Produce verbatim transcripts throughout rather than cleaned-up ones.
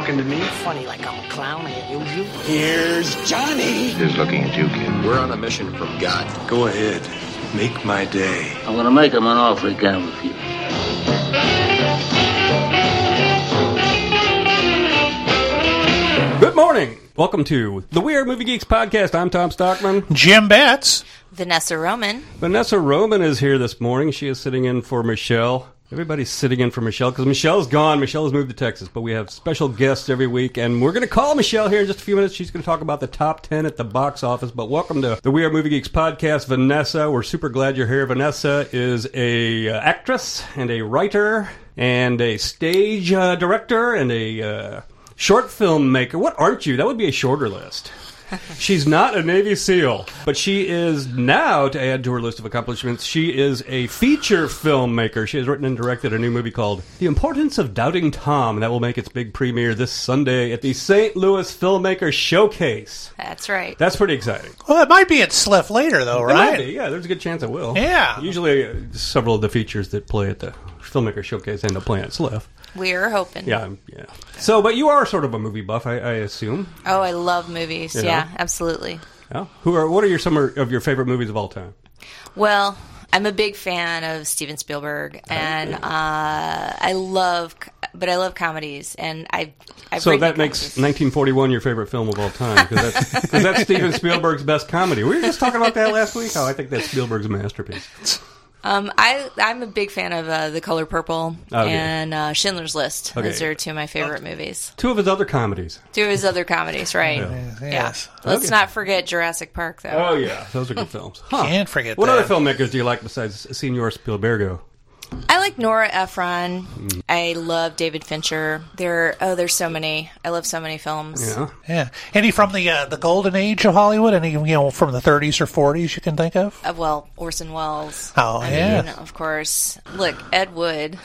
talking to me? Funny like I'm a clown, I amuse you. Here's Johnny. Who's looking at you, kid? We're on a mission from God. Go ahead. Make my day. I'm gonna make him an offer he can't refuse. Good morning. Welcome to the We Are Movie Geeks podcast. I'm Tom Stockman. Jim Betts. Vanessa Roman. Vanessa Roman is here this morning. She is sitting in for Michelle. Everybody's sitting in for Michelle because Michelle's gone. Michelle has moved to Texas, but we have special guests every week, and we're going to call Michelle here in just a few minutes. She's going to talk about the top ten at the box office, but welcome to the We Are Movie Geeks podcast, Vanessa. We're super glad you're here. Vanessa is a uh, actress and a writer and a stage uh, director and a uh, short film maker. What aren't you? That would be a shorter list. She's not a Navy SEAL, but she is now, to add to her list of accomplishments, she is a feature filmmaker. She has written and directed a new movie called The Importance of Doubting Tom, and that will make its big premiere this Sunday at the Saint Louis Filmmaker Showcase. That's right. That's pretty exciting. Well, it might be at S L I F later, though, It right? might be, yeah, there's a good chance it will. Yeah. Usually, uh, several of the features that play at the Filmmaker Showcase end up playing at S L I F. We're hoping. Yeah, yeah. So, but you are sort of a movie buff, I, I assume. Oh, I love movies. You know? Yeah, absolutely. Yeah. Who are? What are your some of your favorite movies of all time? Well, I'm a big fan of Steven Spielberg, and uh, I love, but I love comedies, and I. I So break that the makes comedies. nineteen forty-one your favorite film of all time, because that's, 'cause that's Steven Spielberg's best comedy. We were just talking about that last week. How I think that's Spielberg's masterpiece. Um, I I'm a big fan of uh, The Color Purple Okay. and uh, Schindler's List. Okay. Those are two of my favorite movies. Two of his other comedies. Two of his other comedies, right? Yeah. Yeah. Yes. Let's Okay. not forget Jurassic Park, though. Oh yeah, those are good films. Huh. Can't forget What that. other filmmakers do you like besides Senor Spielbergo? I like Nora Ephron. I love David Fincher. There, oh, there's so many. I love so many films. Yeah. Yeah. Any from the uh, the golden age of Hollywood? Any, you know, from the thirties or forties you can think of? Uh, well, Orson Welles. Oh, I yeah. mean, of course. Look, Ed Wood.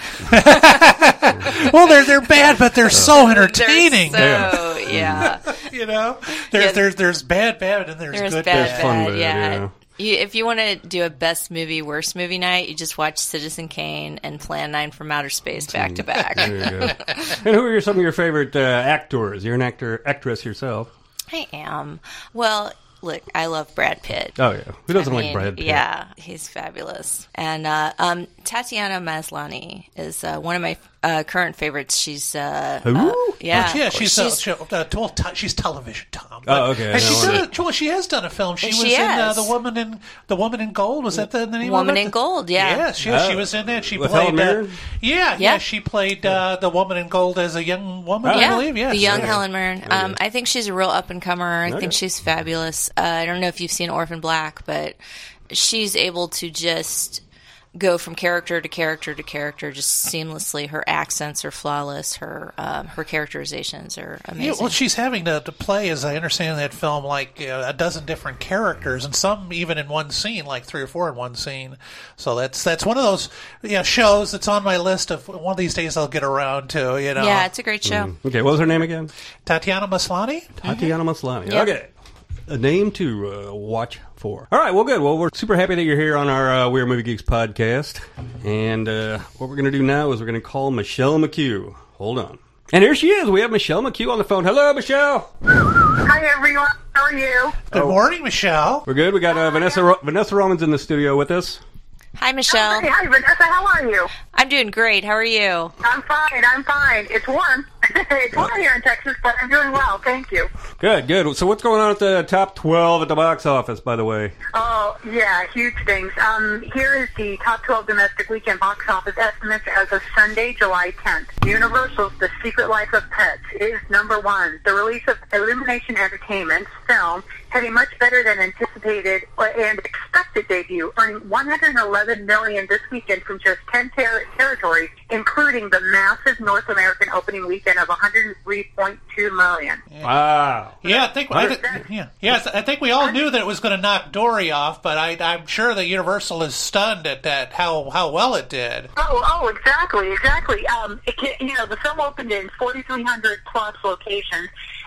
Well, they're they're bad, but they're so entertaining. They're so, yeah. You know, there's Yeah. there's there's bad bad and there's, There's good bad, There's fun bad, with it, yeah. yeah. You, if you want to do a best movie, worst movie night, you just watch Citizen Kane and Plan nine from Outer Space back to back. There you go. And who are your, some of your favorite uh, actors? You're an actor, actress yourself. I am. Well, look, I love Brad Pitt. Oh yeah, who doesn't I like mean, Brad Pitt? Yeah, he's fabulous. And uh, um, Tatiana Maslany is uh, one of my uh, current favorites. She's uh, Who? uh, yeah, yeah, she's uh, she's she, uh, well, t- she's television, Tom. Oh, okay. And I she's know. done a, well, she has done a film. She She was in uh, has. the woman in the woman in gold. Was that the, the name Woman of it? in Gold, yeah. Yes, she, Oh. she was in that. She With played. Helen Mirren? Uh, yeah, yeah, Yeah. She played uh, the woman in gold as a young woman, Oh. I Yeah, believe. Yes. the young Okay. Helen Mirren. Um, Okay. I think she's a real up and comer. I Okay. think she's fabulous. Uh, I don't know if you've seen Orphan Black, but she's able to just go from character to character to character just seamlessly. Her accents are flawless. Her um, her characterizations are amazing. Yeah, well, she's having to, to play, as I understand that film, like uh, a dozen different characters, and some even in one scene, like three or four in one scene. So that's that's one of those you know, shows that's on my list of one of these days I'll get around to. You know, Yeah, it's a great show. Okay, what was her name again? Tatiana Maslany. Tatiana Maslany. Yep. Okay. A name to uh, watch for. All right, well, good. Well, we're super happy that you're here on our uh, We're Movie Geeks podcast. And uh, what we're going to do now is we're going to call Michelle McHugh. Hold on. And here she is. We have Michelle McHugh on the phone. Hello, Michelle. Hi, everyone. How are you? Good morning, Michelle. We're good. We got uh, Vanessa Ro- Vanessa Roman's in the studio with us. Hi, Michelle. Hey, hi, Vanessa. How are you? I'm doing great. How are you? I'm fine. I'm fine. It's warm. It's warm here in Texas, but I'm doing well. Thank you. Good, good. So what's going on at the top twelve at the box office, by the way? Oh, yeah, huge things. Um, here is the top twelve domestic weekend box office estimates as of Sunday, July tenth. Universal's The Secret Life of Pets is number one. The release of Illumination Entertainment's film had a much better than anticipated and expected debut, earning one hundred eleven million dollars this weekend from just ten ter- territories, including the massive North American opening weekend of one hundred three point two million dollars. Wow. Yeah, I think I th- yeah, yes, I think we all knew that it was going to knock Dory off, but I, I'm sure that Universal is stunned at that how how well it did. Oh, oh, exactly, exactly. Um, it, can- you know, the film opened in forty-three hundred plus locations,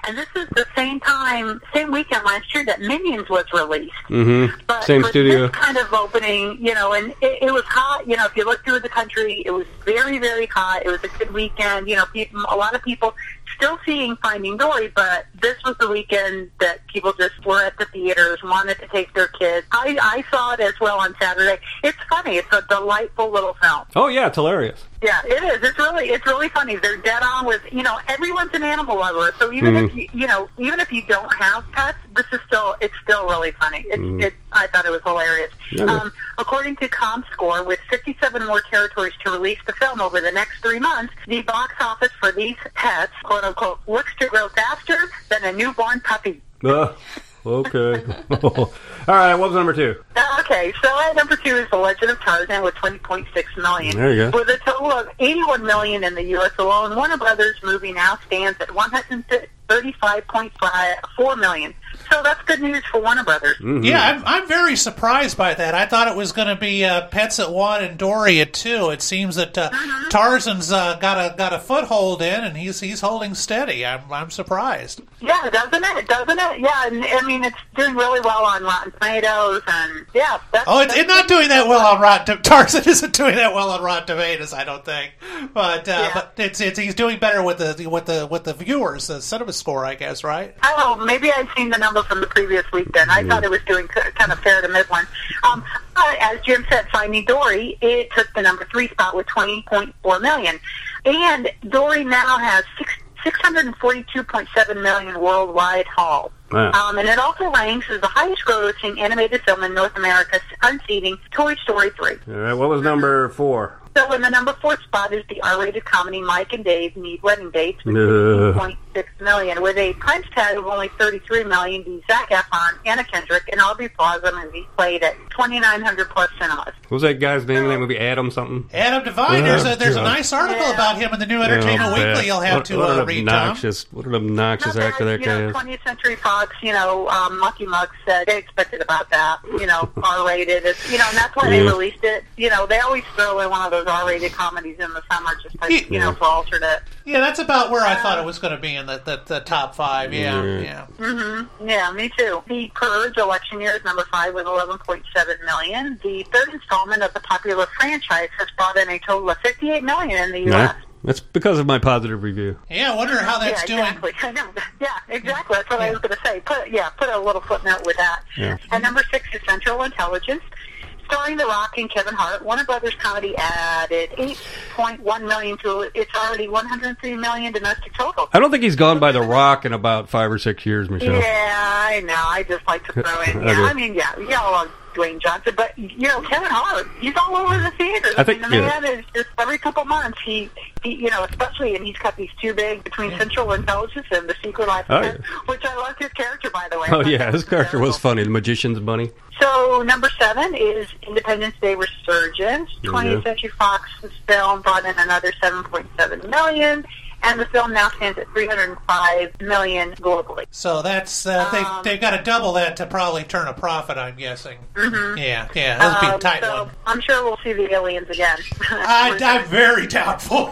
and this is the same time, same weekend last year that Minions was released. Mm-hmm. But Same for studio. this kind of opening, you know, and it, it was hot. You know, if you look through the country, it was very, very hot. It was a good weekend. You know, people, a lot of people still seeing Finding Dory, but this was the weekend that people just were at the theaters, wanted to take their kids. I, I saw it as well on Saturday. It's funny. It's a delightful little film. Oh, yeah, it's hilarious. Yeah, it is. It's really, it's really funny. They're dead on with, you know, everyone's an animal lover. So even Mm. if you, you know, even if you don't have pets, this is still, it's still really funny. It's, Mm. it, I thought it was hilarious. Yeah. Um, according to ComScore, with fifty-seven more territories to release the film over the next three months, the box office for these pets, quote unquote, looks to grow faster than a newborn puppy. Uh, okay. All right, what was number two? Uh, Okay, so at number two is The Legend of Tarzan with twenty point six million. There you go. With a total of eighty-one million in the U S alone, Warner Brothers movie now stands at one hundred thirty-five point four million. So that's good news for Warner Brothers. Mm-hmm. Yeah, I'm, I'm very surprised by that. I thought it was going to be uh, Pets at one and Dory at two. It seems that uh, Mm-hmm. Tarzan's uh, got a got a foothold in, and he's he's holding steady. I'm I'm surprised. Yeah, doesn't it? Doesn't it? Yeah, and, I mean, it's doing really well on Rotten Tomatoes, and yeah. That's, Oh, it's, that's it's not doing that well on Rotten. Tarzan isn't doing that well on Rotten Tomatoes, I don't think. But uh, Yeah. but it's it's he's doing better with the with the with the viewers, the cinema score, I guess, right? Oh, maybe I'd seen the number from the previous week then. I thought it was doing k- kind of fair to mid one. Um, but as Jim said, Finding Dory, it took the number three spot with twenty point four million. And Dory now has six, six hundred forty-two point seven million worldwide haul. Wow. Um, and it also ranks as the highest grossing animated film in North America, unseating Toy Story three. All right, what was number four? So in the number four spot is the R-rated comedy Mike and Dave Need Wedding Dates with Ugh. fifteen point six million, with a price tag of only thirty-three million. The Zac Efron, Anna Kendrick, and Aubrey Plaza movie played at twenty-nine hundred plus cinemas. What was that guy's name in that movie? Adam something? Adam Devine, there's a there's a Yeah. nice article Yeah. about him in the New Entertainment Oh, Weekly. man. You'll have what, to what uh, an read, Tom. obnoxious, What an obnoxious Not actor that you guy know, is. twentieth Century Fox, you know, um, Mucky Mug said they expected about that, you know, R-rated. It's, you know, and that's why they Yeah. released it. You know, they always throw in one of those R-rated comedies in the summer just to, you know, Yeah. for alternate. Yeah, that's about where I thought it was going to be in the, the, the top five. Yeah, Yeah. yeah. Mm-hmm. Yeah, me too. The Purge election year is number five with eleven point seven million. The third installment of the popular franchise has brought in a total of fifty-eight million in the U S. Nah, that's because of my positive review. Yeah, I wonder how that's yeah, doing. exactly. I know. Yeah, exactly. That's what I was going to say. Put yeah, put a little footnote with that. Yeah. And number six is Central Intelligence, starring The Rock and Kevin Hart. Warner Brothers Comedy added eight point one million to it. It's already one hundred three million domestic total. I don't think he's gone by The Rock in about five or six years, Michelle. Yeah, I know. I just like to throw in. Yeah, Okay. I mean, yeah, we all love Dwayne Johnson, but you know, Kevin Hart, he's all over the theaters. I think- mean, the yeah. man is just every couple months. He, he, you know, especially, and he's cut these two big between Central Intelligence and The Secret Life Oh, of Pets, yeah. which I loved his character, by the way. Oh, I thought yeah, that his character was hysterical. funny. The Magician's Bunny. So number seven is Independence Day Resurgence. Yeah. twentieth Century Fox's film brought in another seven point seven million, and the film now stands at three hundred five million globally. So that's uh, Um, they they've got to double that to probably turn a profit. I'm guessing. Mm-hmm. Yeah, yeah, that'll be a Um, tight so one. I'm sure we'll see the aliens again. I, I'm very doubtful.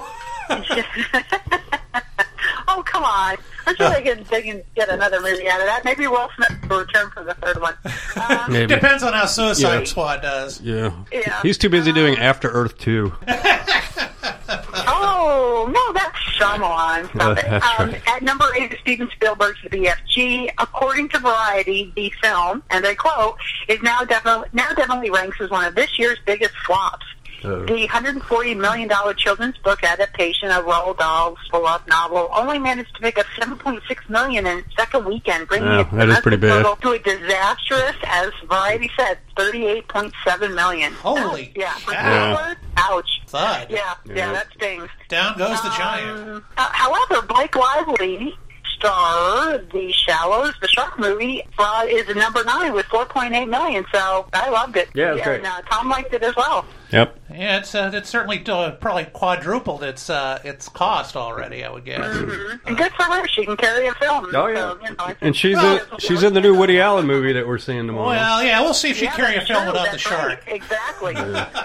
Oh, come on. I'm sure they can, they can get another movie out of that. Maybe Will Smith will return for the third one. Um, Maybe. Depends on how Suicide Yeah. Squad does. Yeah. Yeah. He's too busy doing After Earth two. Oh, no, that's Shyamalan. Stop it. That's Um, right. at number eight is Steven Spielberg's The B F G. According to Variety, the film, and I quote, is now definitely now definitely ranks as one of this year's biggest flops. Oh. The one hundred forty million dollars children's book adaptation of Roald Dahl's beloved novel only managed to pick up seven point six million dollars in its second weekend, bringing Oh, its that is pretty domestic bad. total to a disastrous, as Variety said, thirty-eight point seven million dollars. Holy Yeah. For cow. Spielberg, ouch. Thud. Yeah, yeah, Yeah. that stings. Down goes the giant. Um, uh, however, Blake Lively star The Shallows, the shark movie, uh, is number nine with four point eight million. So I loved it. Yeah, it's great. And uh, Tom liked it as well. Yep. Yeah, it's uh, it's certainly uh, probably quadrupled its uh, its cost already, I would guess. Mm-hmm. And good for her. She can carry a film. Oh, yeah. So, you know, I think- And she's Well, in, she's in the new Woody Allen movie that we're seeing tomorrow. Well, yeah, we'll see if she Yeah, can carry a that's film true. without the That's shark. right. Exactly.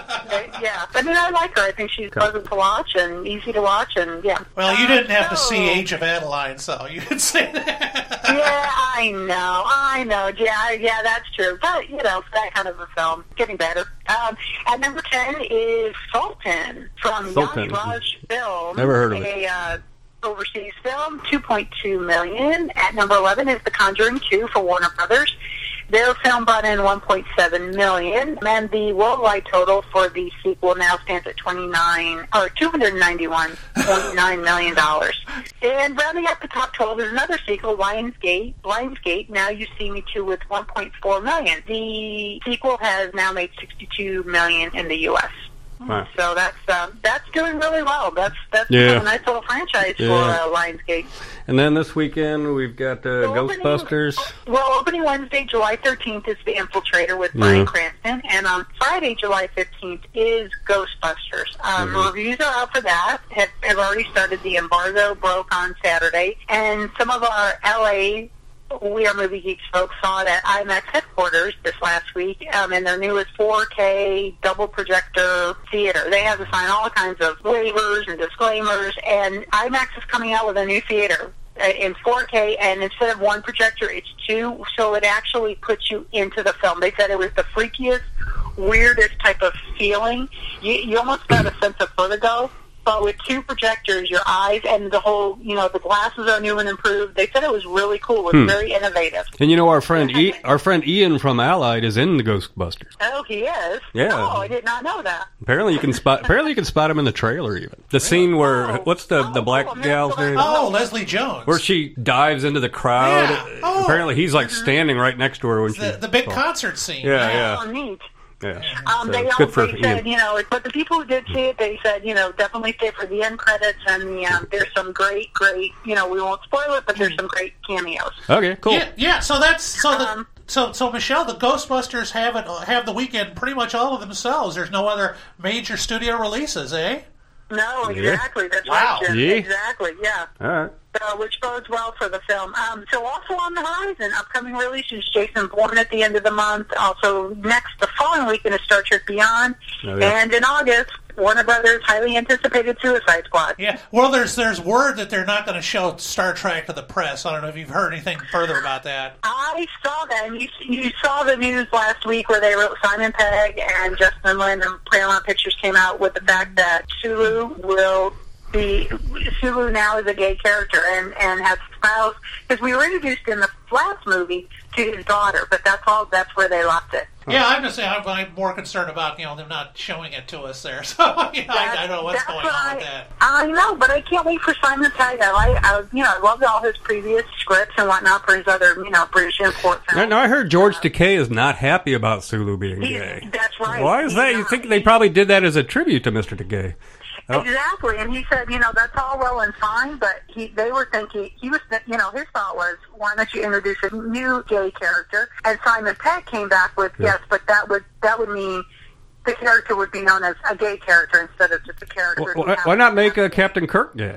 yeah. I mean, I like her. I think she's pleasant to watch and easy to watch, and yeah. Well, you Uh, didn't have to so- see Age of Adeline, so you could say that. Yeah, I know, I know. Yeah, yeah, that's true. But, you know, that kind of a film, getting better. Um, at number ten is Sultan from Sultan. Yash Raj Film. Never heard of it. A uh, overseas film, two point two million dollars. At number eleven is The Conjuring two for Warner Brothers. Their film brought in one point seven million dollars, and the worldwide total for the sequel now stands at twenty-nine or two hundred ninety-one point nine million dollars. And rounding up the top twelve is another sequel, Lionsgate. Lionsgate, Now You See Me Too, with one point four million dollars. The sequel has now made sixty-two million dollars in the U S. Wow. So that's uh, that's doing really well. That's that's Yeah. a nice little franchise Yeah. for uh, Lionsgate. And then this weekend we've got uh, So opening- Ghostbusters. Well, opening Wednesday, July thirteenth, is The Infiltrator with Yeah. Bryan Cranston, and on Friday, July fifteenth, is Ghostbusters. Um, Mhm. Reviews are out for that. Have, have already started. The embargo broke on Saturday, and some of our L A We Are Movie Geeks folks saw it at IMAX headquarters this last week, um, in their newest four K double projector theater. They had to sign all kinds of waivers and disclaimers, and IMAX is coming out with a new theater uh, in four K, and instead of one projector, it's two, so it actually puts you into the film. They said it was the freakiest, weirdest type of feeling. You, you almost got a sense of vertigo. But with two projectors, your eyes and the whole, you know, the glasses are new and improved. They said it was really cool. It was Hmm. very innovative. And you know our friend e- our friend Ian from Allied is in the Ghostbusters. Oh, he is? Yeah. Oh, I did not know that. Apparently you can spot apparently you can spot him in the trailer even. The scene where Oh. what's the the Oh, black cool. gal's name? Oh, Leslie Jones. Where she dives into the crowd. Yeah. Oh. Apparently he's like standing right next to her when she the, the big oh. concert scene. Yeah, yeah. Oh, neat. Yeah. Um, So they it's also good for they Ian. said, you know, but the people who did see it, they said, you know, definitely stay for the end credits, and the, um, there's some great, great, you know, we won't spoil it, but there's some great cameos. Okay, cool. Yeah, yeah. So that's so the Um, so so Michelle, the Ghostbusters have it have the weekend pretty much all of themselves. There's no other major studio releases, eh? No, Yeah. exactly. That's Wow. right, Jim. Yeah. Exactly, yeah. All right. Uh, which bodes well for the film. Um, so also on the horizon, upcoming releases, Jason Bourne at the end of the month. Also next, the following weekend is Star Trek Beyond. Oh, yeah. And in August, Warner Brothers' highly anticipated Suicide Squad. Yeah. Well, there's there's word that they're not going to show Star Trek to the press. I don't know if you've heard anything further about that. I saw that, and you, you saw the news last week where they wrote Simon Pegg and Justin Lin and Paramount Pictures came out with the fact that Sulu will be, Sulu now is a gay character and, and has spouse, because we were introduced in the last movie to his daughter, but that's all, that's where they left it. Yeah, I'm just saying I'm, I'm more concerned about you know them not showing it to us there. So you know, I, I don't know what's That's going what on I, with that. I know, but I can't wait for Simon Pegg. I, like, I, you know, I loved all his previous scripts and whatnot for his other, you know, British import films. Now, now I heard George Takei is not happy about Sulu being He- gay. that's right. Why is He's that? You not. think they probably did that as a tribute to Mister Takei? Oh. Exactly, and he said, you know, that's all well and fine, but he, they were thinking, he was, you know, his thought was, why don't you introduce a new gay character? And Simon Pegg came back with, Yeah. yes, but that would that would mean the character would be known as a gay character instead of just a character. Why, why not make uh, Captain Kirk gay?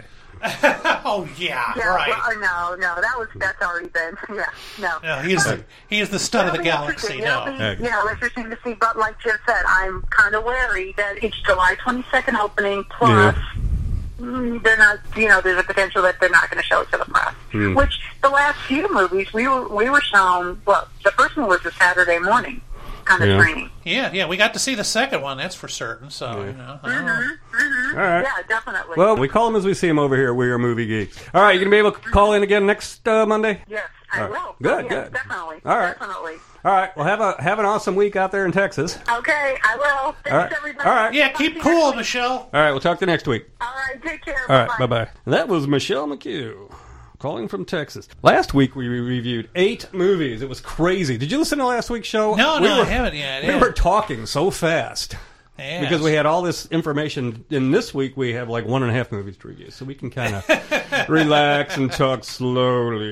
Oh yeah, Yeah, right. well, no, no, that was that's already been, yeah, no. No, he is the, he is the stud of the It'll be galaxy. interesting. It'll No. be, Okay. yeah, it'll be interesting to see. But like Jim said, I'm kind of wary that it's July twenty-second opening. Plus, mm, they're not. You know, there's a potential that they're not going to show it to the press. Hmm. Which the last few movies we were we were shown. Well, the first one was a Saturday morning kind of Yeah. screening. Yeah, yeah, we got to see the second one. That's for certain. So you know, I don't know. All right. Yeah, definitely. Well, we call them as we see them over here. We are movie geeks. All right, you gonna be able to call in again next uh, Monday? yes, I All right. will. Good, Oh, yes, good. Definitely. All right. Definitely. All right. Well, have a have an awesome week out there in Texas. Okay, I will. Thanks, All right. everybody. All right. Yeah, Talk keep to you cool, next week. Michelle. All right. We'll talk to you next week. All right, take care. All right. Bye bye. That was Michelle McHugh calling from Texas. Last week we reviewed eight movies. It was crazy. Did you listen to last week's show? No, we no, were, I haven't yet. We yeah. were talking so fast. Yes. Because we had all this information, and this week we have like one and a half movies to review, so we can kind of relax and talk slowly.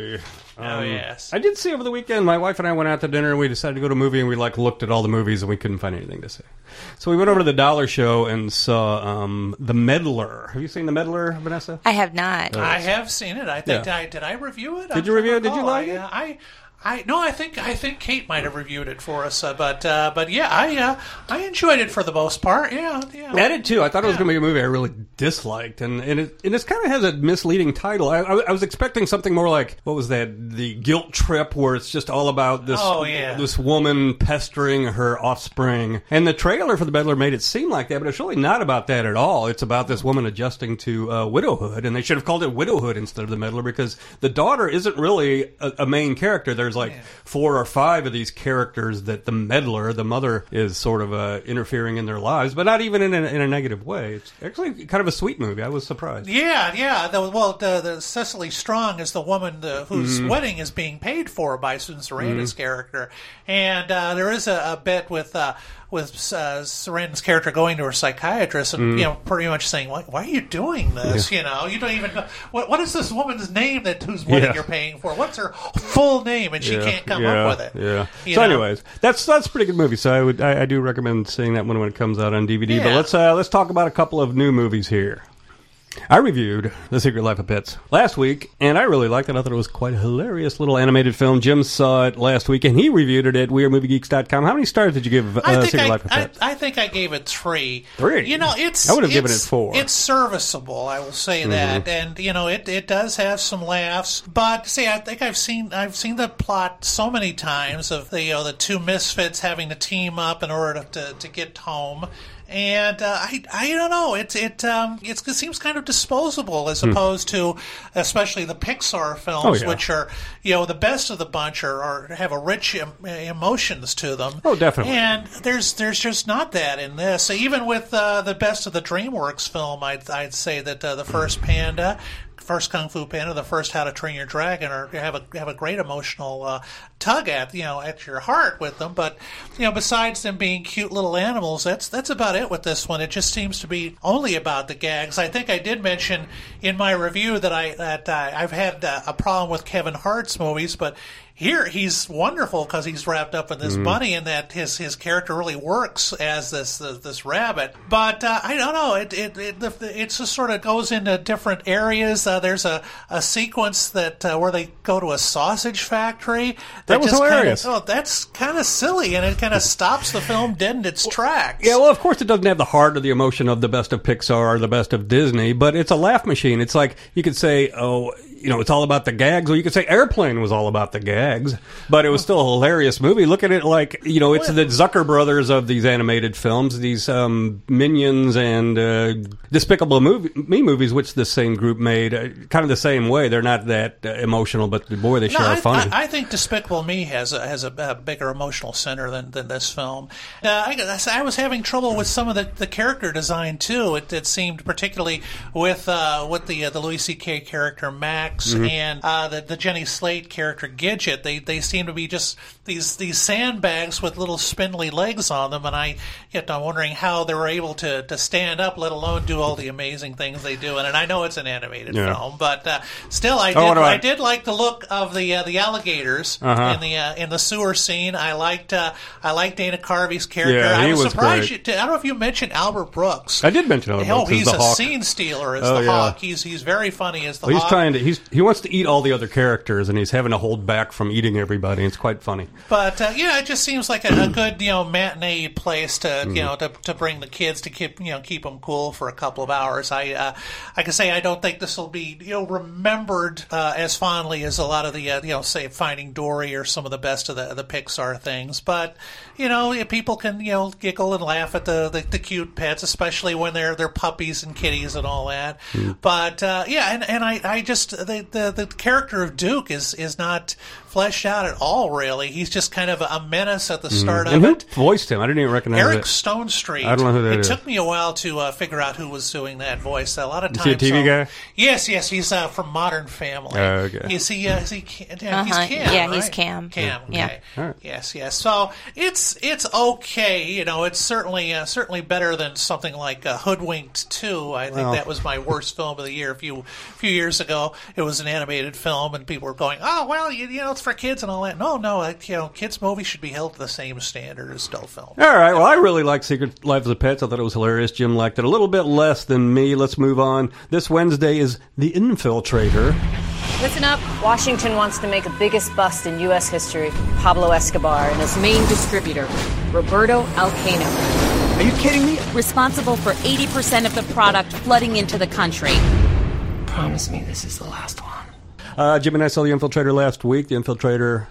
Oh, yes. I did see over the weekend, my wife and I went out to dinner, and we decided to go to a movie, and we like looked at all the movies, and we couldn't find anything to see. So we went over to the Dollar Show and saw um, The Meddler. Have you seen The Meddler, Vanessa? I have not. I have seen it. I think Yeah. I did. I review it. Did you review it? Did you like I, it? uh, I, I no. I think I think Kate might have reviewed it for us. Uh, but uh, but yeah, I uh, I enjoyed it for the most part. Yeah, yeah. I did too. I thought it was Yeah. going to be a movie I really disliked, and and it and it kind of has a misleading title. I, I, I was expecting something more like, what was that? The Guilt Trip, where it's just all about this Oh, yeah. this woman pestering her offspring. And the trailer for The Meddler made it seem like that, but it's really not about that at all. It's about this woman adjusting to uh, widowhood, and they should have called it Widowhood instead of The Meddler, because the daughter isn't really a, a main character. There's like four or five of these characters that the meddler, the mother, is sort of uh, interfering in their lives, but not even in a, in a negative way. It's actually kind of a sweet movie. I was surprised. Yeah, yeah. The, well, the, the Cecily Strong is the woman the, whose Mm-hmm. wedding is being paid for by Susan Sarandon's character, and uh, there is a, a bit with uh, with uh, Sarandon's character going to her psychiatrist and Mm-hmm. you know pretty much saying, "Why, why are you doing this? You know, you don't even know what what is this woman's name that whose wedding Yeah. you're paying for? What's her full name?" And she Yeah, can't come yeah, up with it. Yeah. You So, know? anyways, that's that's a pretty good movie. So I would I, I do recommend seeing that one when it comes out on D V D. But Yeah. let's uh, let's talk about a couple of new movies here. I reviewed The Secret Life of Pets last week, and I really liked it. I thought it was quite a hilarious little animated film. Jim saw it last week, and he reviewed it at we are movie geeks dot com. How many stars did you give uh, I think Secret I, Life of I, Pets? I think I gave it three. Three? You know, it's I would have given it's- it four. It's serviceable, I will say that, and you know, it, it does have some laughs. But see, I think I've seen I've seen the plot so many times of the you know the two misfits having to team up in order to to, to get home. And uh, I, I don't know. It it um it's, it seems kind of disposable as opposed to, especially the Pixar films, Hmm. Oh, yeah. which are you know the best of the bunch are, are have a rich em- emotions to them. Oh, definitely. And there's there's just not that in this. Even with uh, the best of the DreamWorks film, I'd I'd say that uh, the first Panda. First Kung Fu Panda, the first How to Train Your Dragon, are have a have a great emotional uh, tug at you know at your heart with them. But you know, besides them being cute little animals, that's that's about it with this one. It just seems to be only about the gags. I think I did mention in my review that I that uh, I've had uh, a problem with Kevin Hart's movies, but here he's wonderful because he's wrapped up in this bunny, and that his his character really works as this this, this rabbit. But uh, I don't know. It it it, it just sort of goes into different areas. Uh, there's a, a sequence that uh, where they go to a sausage factory. That was just hilarious. Kinda, oh, that's kind of silly, and it kind of stops the film dead in its tracks. Yeah, well, of course, it doesn't have the heart or the emotion of the best of Pixar or the best of Disney, but it's a laugh machine. It's like you could say, oh, you know, it's all about the gags, or you could say Airplane was all about the gags, but it was still a hilarious movie. Look at it like, you know, it's the Zucker brothers of these animated films, these um, Minions and uh, Despicable movie, Me movies, which the same group made, uh, kind of the same way. They're not that uh, emotional, but boy, they sure No, are I, funny. I, I think Despicable Me has a, has a, a bigger emotional center than, than this film. Uh, I, I was having trouble with some of the, the character design too. It, it seemed particularly with uh, with the uh, the Louis C K character Max Mm-hmm. and uh, the the Jenny Slate character Gidget. They they seem to be just these these sandbags with little spindly legs on them, and I yet I'm wondering how they were able to, to stand up, let alone do all the amazing things they do. And, and I know it's an animated Yeah. film, but uh, still, I did Oh, what about- I did like the look of the uh, the alligators Uh-huh. in the uh, in the sewer scene. I liked uh, I liked Dana Carvey's character. Yeah, I he was was surprised. great. You, I don't know if you mentioned Albert Brooks. I did mention Albert Oh, Brooks as he's the a Hawk. scene stealer as Oh, the yeah. Hawk. He's he's very funny as the Well, he's Hawk. trying to he's he wants to eat all the other characters, and he's having to hold back from eating everybody. It's quite funny. But uh, yeah, it just seems like a, a good you know matinee place to Mm-hmm. you know to, to bring the kids to keep you know keep them cool for a couple of hours. I uh, I can say I don't think this will be you know remembered uh, as fondly as a lot of the uh, you know say Finding Dory or some of the best of the the Pixar things. But you know if people can you know giggle and laugh at the, the, the cute pets, especially when they're they're puppies and kitties and all that. But uh, yeah, and, and I, I just the, the the character of Duke is is not fleshed out at all, really. He's just kind of a menace at the start Mm. And of who it. voiced him? I didn't even recognize Eric it. Stone Street. I don't know who that it is. took me a while to uh, figure out who was doing that voice. A lot of Is times, he a T V so- guy? Yes, yes, he's uh, from Modern Family. Oh, okay. Is he? Uh, is he? Yeah, he's Uh-huh. Cam. Yeah, he's right? Cam. Cam. Yeah. Okay. All right. Yes, yes. So it's it's okay. You know, it's certainly uh, certainly better than something like uh, Hoodwinked two. I think Well. that was my worst film of the year a few few years ago. It was an animated film, and people were going, "Oh, well, you, you know, it's for kids and all that." No, no, like, you know, kids' movies should be held to the same standard as adult film. All right. Well, I really like Secret Lives of Pets. I thought it was hilarious. Jim liked it a little bit less than me. Let's move on. This Wednesday is The Infiltrator. Listen up. Washington wants to make the biggest bust in U S history, Pablo Escobar, and his main distributor, Roberto Alcano. Are you kidding me? Responsible for eighty percent of the product flooding into the country. Promise me this is the last one. Uh, Jim and I saw The Infiltrator last week. The Infiltrator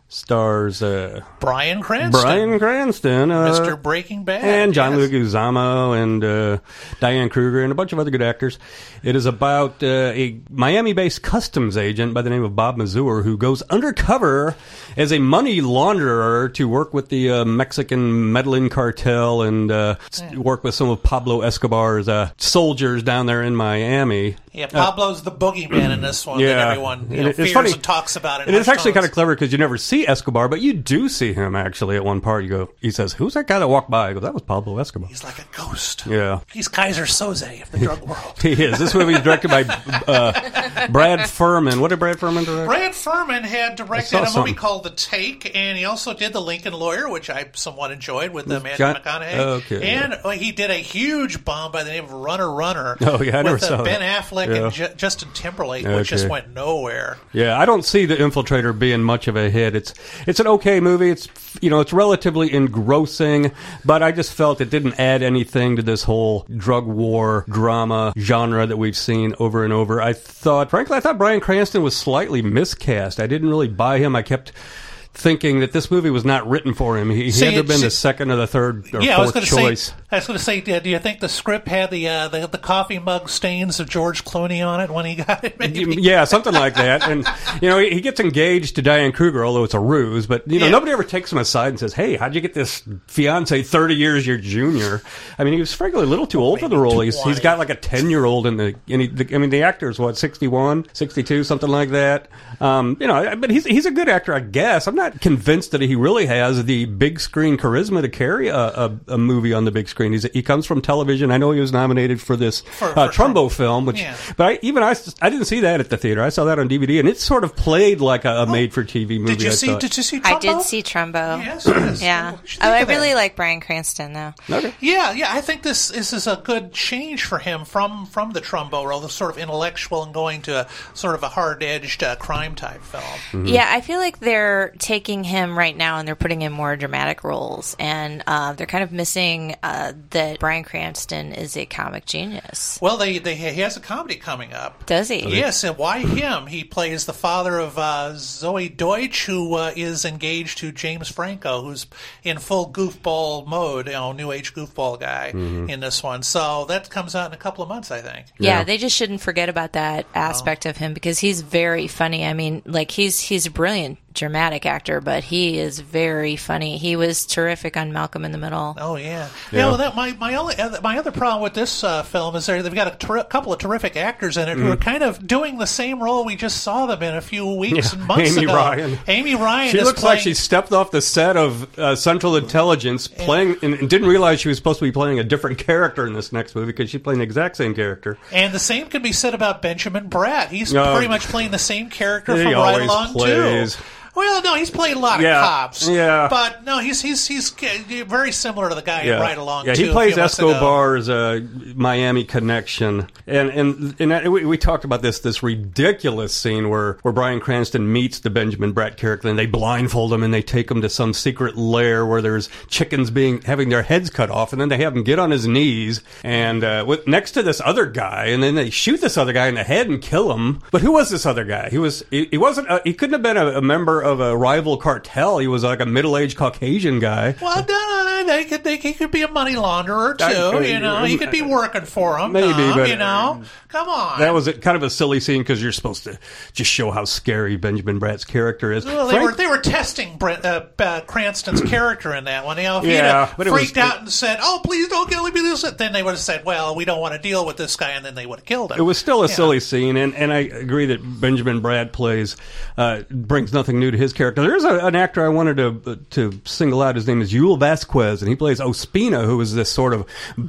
stars uh, Bryan Cranston. Bryan Cranston. Uh, Mister Breaking Bad. And John yes. Leguizamo and uh, Diane Kruger and a bunch of other good actors. It is about uh, a Miami-based customs agent by the name of Bob Mazur who goes undercover as a money launderer to work with the uh, Mexican Medellin cartel and uh, yeah. work with some of Pablo Escobar's uh, soldiers down there in Miami. Yeah, Pablo's uh, the boogeyman in this one yeah. that everyone you know, and fears funny. and talks about. And it's actually kind of clever because you never see Escobar, but you do see him actually at one part. You go, he says, "Who's that guy that walked by?" I go, "That was Pablo Escobar." He's like a ghost. Yeah. He's Kaiser Soze of the drug world. He is. This movie is directed by uh, Brad Furman. What did Brad Furman direct? Brad Furman had directed a movie something. called The Take, and he also did The Lincoln Lawyer, which I somewhat enjoyed with uh, Matthew John- McConaughey. Oh, okay. And uh, he did a huge bomb by the name of Runner Runner. Oh, yeah, I never with, uh, saw Ben that. Affleck Yeah. and J- Justin Timberlake, Okay. which just went nowhere. Yeah, I don't see The Infiltrator being much of a hit. It's it's an okay movie. It's you know it's relatively engrossing, but I just felt it didn't add anything to this whole drug war drama genre that we've seen over and over. I thought, frankly, I thought Bryan Cranston was slightly miscast. I didn't really buy him. I kept thinking that this movie was not written for him. He, See, he had to have been see- the second or the third or Yeah, I was fourth going to choice. say. I was going to say, do do you think the script had the, uh, the the coffee mug stains of George Clooney on it when he got it? Maybe? Yeah, something like that. And, you know, he, he gets engaged to Diane Kruger, although it's a ruse. But, you know, Yeah. nobody ever takes him aside and says, "Hey, how'd you get this fiance thirty years your junior?" I mean, he was frankly a little too old for the role. He's, he's got like a ten-year-old in the, and he, the, I mean, the actor's, what, sixty-one, sixty-two, something like that. Um, you know, but he's he's a good actor, I guess. I'm not convinced that he really has the big screen charisma to carry a, a, a movie on the big screen. He's, he comes from television. I know he was nominated for this For- uh, for Trumbo film, which, Yeah. but I, even I, I didn't see that at the theater. I saw that on D V D, and it sort of played like a, a made-for-T V movie. Did you I see? thought. Did you see? I Trumbo? did see Trumbo. Yes, yes. Yeah. What did you Oh, think I of that? really like Bryan Cranston, though. Okay. Yeah, yeah. I think this this is a good change for him from from the Trumbo role, the sort of intellectual, and going to a sort of a hard edged uh, crime type film. Mm-hmm. Yeah, I feel like they're taking him right now and they're putting in more dramatic roles, and uh, they're kind of missing uh, that Bryan Cranston is a comic genius. Well, they, they he has a comedy coming up. Does he? Yes, and why him? He plays the father of uh, Zoe Deutsch, who uh, is engaged to James Franco, who's in full goofball mode, you know, new age goofball guy Mm-hmm. in this one. So that comes out in a couple of months, I think. Yeah, Yeah. they just shouldn't forget about that aspect of him because he's very funny. I mean, like he's he's a brilliant dramatic actor, but he is very funny. He was terrific on Malcolm in the Middle. Oh yeah, yeah. Yeah. Well, that my my only other, my other problem with this uh, film is they've got a ter- couple of terrific actors in it who are kind of doing the same role we just saw them in a few weeks Yeah. and months Amy ago. Ryan. Amy Ryan. She is looks playing, like she stepped off the set of uh, Central Intelligence, playing, and, and didn't realize she was supposed to be playing a different character in this next movie because she's playing the exact same character. And the same can be said about Benjamin Bratt. He's No. pretty much playing the same character He from Right always Along plays. too. Well, no, he's played a lot Yeah, of cops. yeah. But no, he's he's he's very similar to the guy in Right Along yeah, too. he a plays few months ago. Escobar's uh, Miami connection, and and and that, we, we talked about this this ridiculous scene where where Bryan Cranston meets the Benjamin Bratt character, and they blindfold him and they take him to some secret lair where there's chickens being having their heads cut off, and then they have him get on his knees and uh, with next to this other guy, and then they shoot this other guy in the head and kill him. But who was this other guy? He was he, he wasn't uh, he couldn't have been a, a member of a rival cartel. He was like a middle-aged Caucasian guy. Well, no, no, no, they could, they, he could be a money launderer too. I, you know, he could be working for him. Maybe, no, but you know, come on. That was a, kind of a silly scene because you're supposed to just show how scary Benjamin Bratt's character is. Well, they Frank, were they were testing Brent, uh, uh, Cranston's character in that one. You know, if Yeah, he'd but have it freaked was- out and said, "Oh, please don't kill me," then they would have said, "Well, we don't want to deal with this guy," and then they would have killed him. It was still a Yeah. silly scene, and, and I agree that Benjamin Bratt plays uh, brings nothing new to his character. There's a, an actor I wanted to to single out. His name is Yul Vasquez, and he plays Ospina, who is this sort of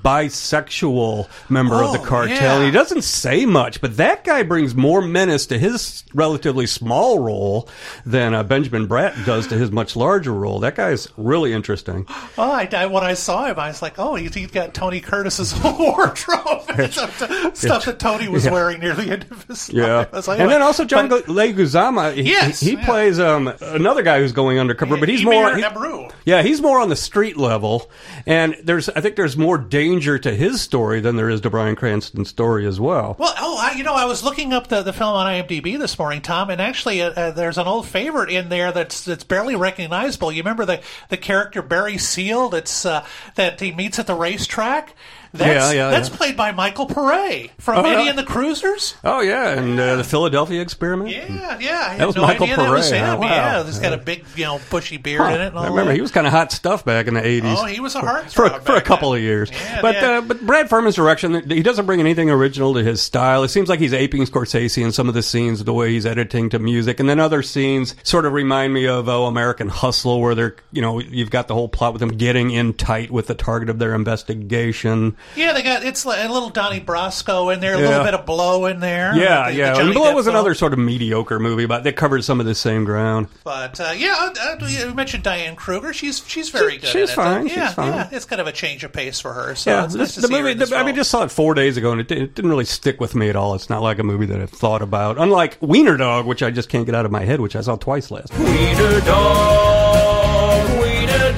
bisexual member of the Oh, cartel. yeah. And he doesn't say much, but that guy brings more menace to his relatively small role than uh, Benjamin Bratt does to his much larger role. That guy's really interesting. Well, I, I, when I saw him, I was like, "Oh, he's, he's got Tony Curtis's whole wardrobe and stuff, to, stuff that Tony was Yeah. wearing near the end of his Yeah, life." I was like, and "What?" then also John But- Leguizamo. He, Yes, he, he yeah. plays um, another guy who's going undercover, but he's Emir more. he- Ebru. yeah, he's more on the street level, and there's I think there's more danger to his story than there is to Bryan Cranston's story as well. Well, oh, I, you know, I was looking up the, the film on IMDb this morning, Tom, and actually, uh, uh, there's an old favorite in there that's that's barely recognizable. You remember the the character Barry Seal that's uh, that he meets at the racetrack? That's, Yeah, yeah, That's yeah. played by Michael Pare from Oh, Eddie yeah. and the Cruisers. Oh yeah, and uh, the Philadelphia Experiment. Yeah, yeah. I had That was no Michael idea that was Pare, him. huh? Wow. Yeah, he's got a big, you know, bushy beard Huh. in it. And all I remember that. he was kind of hot stuff back in the eighties. Oh, he was a heartthrob for a, for a back couple then. of years. Yeah, but yeah. Uh, but Brad Furman's direction, he doesn't bring anything original to his style. It seems like he's aping Scorsese in some of the scenes, the way he's editing to music, and then other scenes sort of remind me of oh, American Hustle, where they're you know you've got the whole plot with them getting in tight with the target of their investigation. Yeah, they got it's like a little Donnie Brasco in there, a Yeah. little bit of Blow in there. Yeah, The- the yeah. Johnny And Blow Depp was film. another sort of mediocre movie, but they covered some of the same ground. But uh, yeah, uh, uh, you mentioned Diane Kruger. She's she's very She- good. she's at fine, It. she's Yeah, fine. yeah. It's kind of a change of pace for her. So Yeah, it's this, nice to the see her movie. in this The, I mean, role. just saw it four days ago, and it, didn't- it didn't really stick with me at all. It's not like a movie that I've thought about. Unlike Wiener Dog, which I just can't get out of my head, which I saw twice last week. Wiener dog, wiener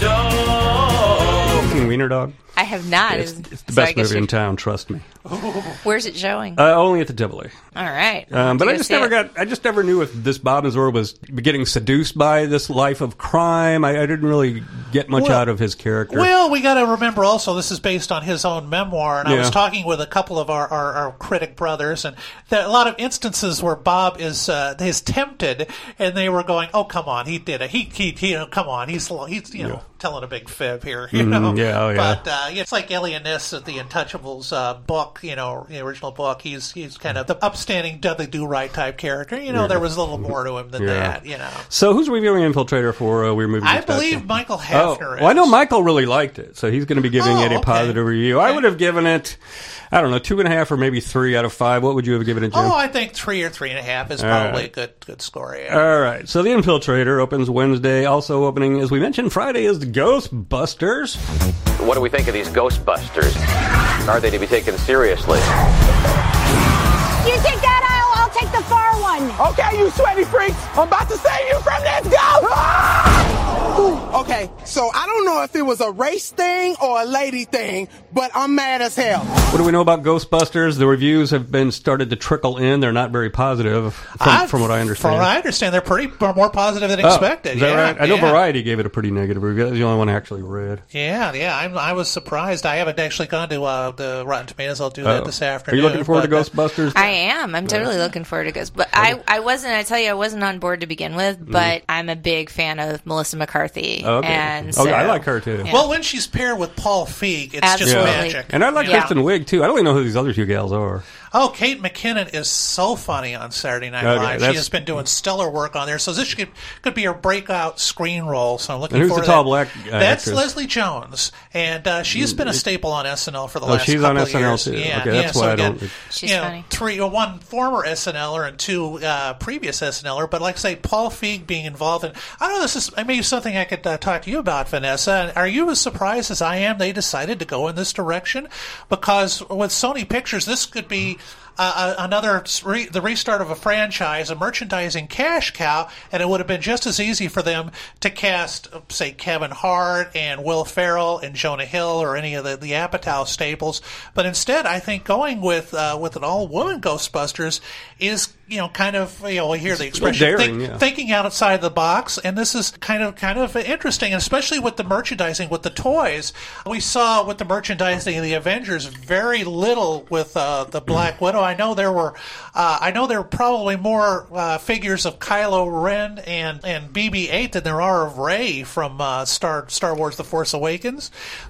dog. Seen Wiener Dog? I have not. It's, Is- it's the so I best guess movie in you- town. Trust me. Where's it showing? Uh, only at the Tivoli. All right. Um, but Go I just see never it. got. I just never knew if this Bob Nazor was getting seduced by this life of crime. I, I didn't really get much Well- out of his character. Well, we got to remember also this is based on his own memoir, and I was Yeah. talking with a couple of our, our, our critic brothers, and there are a lot of instances where Bob is uh, is tempted, and they were going, "Oh, come on, he did it. He, he, he you know, come on, he's he's you know telling a big fib here, you know." yeah, oh, yeah. But uh, it's like Elian Ness at the Untouchables uh, book, you know, the original book. He's he's kind of the upstanding Dudley Do Right type character. You know, there was a little more to him than Yeah. that. You know, So who's reviewing Infiltrator for uh, Weird Movie? I News dot com? believe Michael Oh, Hafner. well, I know is. Michael really liked it, so he's going to be giving Oh, it a okay. positive review. I Okay. would have given it, I don't know, two and a half or maybe three out of five. What would you have given it, Jim? Oh, I think three or three and a half is All probably right. a good good score. Yeah. All right, so The Infiltrator opens Wednesday. Also opening, as we mentioned, Friday is the Ghostbusters. What do we think of these Ghostbusters? Are they to be taken seriously? You take that aisle, I'll take the far one. Okay, you sweaty freaks, I'm about to save you from this ghost! Ah! Okay, so I don't know if it was a race thing or a lady thing, but I'm mad as hell. What do we know about Ghostbusters? The reviews have been started to trickle in. They're not very positive, from, I- from what I From understand. what I understand, they're pretty more positive than Oh, expected. is that yeah, right? I know yeah. Variety gave it a pretty negative review. That's the only one I actually read. Yeah, yeah. I'm, I was surprised. I haven't actually gone to uh, the Rotten Tomatoes. I'll do that Oh. this Are afternoon. you looking forward to but, uh, Ghostbusters? I am. I'm totally looking forward to Ghost. But I, I wasn't, I tell you, I wasn't on board to begin with, but I'm a big fan of Melissa McCarthy. Oh, okay. And Oh, so, I like her too. Yeah. Well, when she's paired with Paul Feig, it's just Absolutely. magic. And I like Yeah. Kristen Wiig too. I don't even know who these other two gals are. Oh, Kate McKinnon is so funny on Saturday Night Okay, Live. She that's- has been doing stellar work on there. So this could could be her breakout screen role. So I'm looking And who's forward the to tall that. black, uh, That's actress? Leslie Jones, and uh, she's been a staple on S N L for the Oh, last she's couple on of S N L years. too. Yeah, Okay, yeah. that's so why I again, don't- She's you know, funny. three, well, one former SNLer and two uh, previous SNLer. But like I say, Paul Feig being involved in, I don't know. This is maybe something I could uh, talk to you about, Vanessa. Are you as surprised as I am they decided to go in this direction? Because with Sony Pictures, this could be uh, another re- the restart of a franchise, a merchandising cash cow, and it would have been just as easy for them to cast, say, Kevin Hart and Will Ferrell and Jonah Hill or any of the, the Apatow staples. But instead, I think going with uh, with an all-woman Ghostbusters is, you know, kind of, you know, we hear the expression, daring, think, yeah. thinking outside the box, and this is kind of kind of interesting, especially with the merchandising, with the toys. We saw with the merchandising of the Avengers very little with uh, the Black Widow. I know there were, uh, I know there were probably more uh, figures of Kylo Ren and and B B eight than there are of Rey from uh, Star Star Wars: The Force Awakens.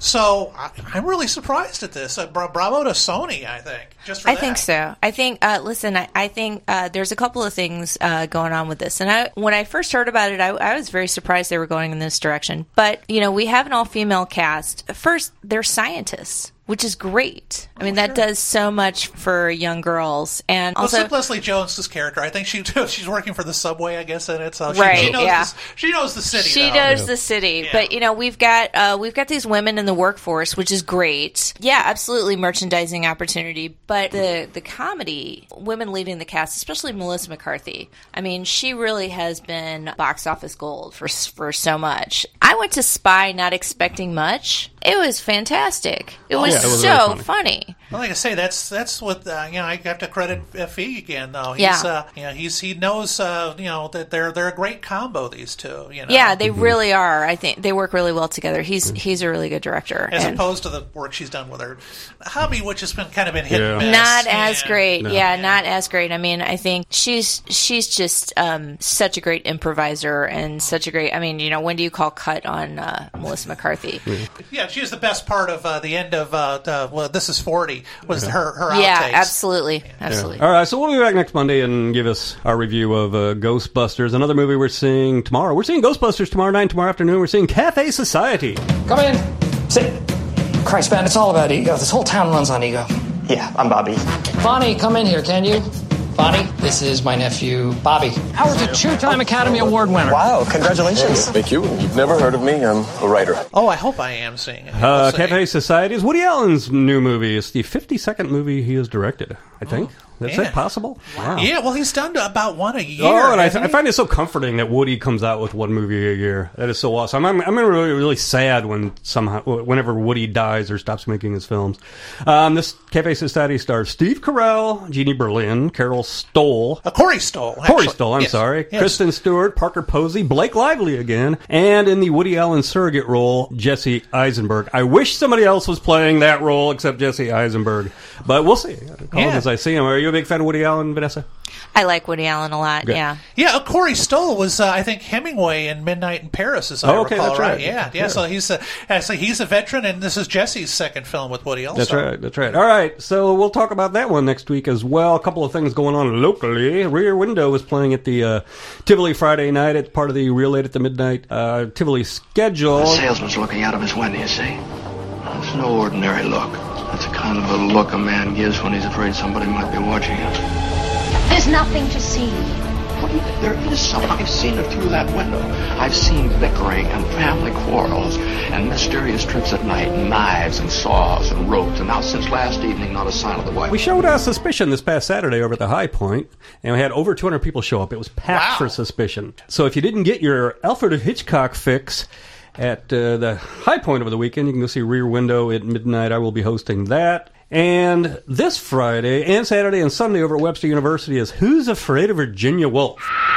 So I, I'm really surprised at this. Uh, bra- bravo to Sony, I think. Just for I that. think so. I think. Uh, listen, I, I think uh, there's a couple of things uh, going on with this, and I, when I first heard about it, I, I was very surprised they were going in this direction. But you know, we have an all-female cast. First, they're scientists, which is great. I mean, Oh, that sure. does so much for young girls, and Well, also. Leslie Jones's character, I think she she's working for the subway, I guess, in it. So she, Right, she knows yeah. the, she knows the city. She though. knows the city, but you know we've got uh, we've got these women in the workforce, which is great. Yeah, absolutely, merchandising opportunity. But the the comedy, women leading the cast, especially Melissa McCarthy. I mean, she really has been box office gold for for so much. I went to Spy not expecting much. It was fantastic. It was, yeah, it was so really funny. funny. Well, like I say, that's that's what uh, you know. I have to credit Fee again, though. He's, Yeah. uh, you know, he's he knows uh, you know that they're they're a great combo. These two, you know. Yeah, they really are. I think they work really well together. He's he's a really good director. As And- opposed to the work she's done with her hubby, which has been kind of been hit Yeah. and miss. Not as Yeah. great. No. Yeah, not as great. I mean, I think she's she's just um, such a great improviser and such a great. I mean, you know, when do you call cut on uh, Melissa McCarthy? Yeah, she was the best part of uh, the end of uh, uh, well, This Is forty was her her Yeah, outtakes. absolutely, absolutely. All right, so we'll be back next Monday and give us our review of uh, Ghostbusters, another movie we're seeing tomorrow. We're seeing Ghostbusters tomorrow night, tomorrow afternoon. We're seeing Cafe Society. Come in. Sit. Christ, man, it's all about ego. This whole town runs on ego. Yeah, I'm Bobby. Bonnie, come in here, can you? Bonnie, this is my nephew, Bobby. Howard's a two-time Academy Award winner. Wow, congratulations. Thank you. You've never heard of me. I'm a writer. Oh, I hope I am seeing it. Uh, We'll see. Cafe Society is Woody Allen's new movie. It's the fifty-second movie he has directed, I think. That's man. it possible? Wow. Yeah, well, he's done about one a year. Oh, and I, hasn't I he? find it so comforting that Woody comes out with one movie a year. That is so awesome. I'm, I'm really, really sad when somehow, whenever Woody dies or stops making his films. Um, this Cafe Society stars Steve Carell, Jeannie Berlin, Carol Stoll, Uh, Corey Stoll. Corey actually. Stoll, I'm Yes. sorry, Yes. Kristen Stewart, Parker Posey, Blake Lively again, and in the Woody Allen surrogate role, Jesse Eisenberg. I wish somebody else was playing that role except Jesse Eisenberg, but we'll see. I'll call him Yeah. as I see him. Are you a big fan of Woody Allen, Vanessa? I like Woody Allen a lot. Good. Yeah. Yeah, uh, Corey Stoll was, uh, I think, Hemingway in Midnight in Paris, as I Oh, okay, recall, that's right. Yeah, yeah, Yeah. So he's a, actually he's a veteran, and this is Jesse's second film with Woody. Also, That's right, that's right. All right, so we'll talk about that one next week as well. A couple of things going on locally. Rear Window is playing at the uh, Tivoli Friday night. It's part of the Real Late at the Midnight uh, Tivoli schedule. The salesman's looking out of his window, you see. It's no ordinary look. That's the kind of a look a man gives when he's afraid somebody might be watching him. There's nothing to see. What do you think? There is something. I've seen it through that window. I've seen bickering and family quarrels and mysterious trips at night, and knives and saws and ropes. And now since last evening, not a sign of the wife. We showed uh, Suspicion this past Saturday over at the High Point, and we had over two hundred people show up. It was packed for Suspicion. So if you didn't get your Alfred Hitchcock fix at uh, the High Point over the weekend, you can go see Rear Window at midnight. I will be hosting that. And this Friday and Saturday and Sunday over at Webster University is Who's Afraid of Virginia Woolf?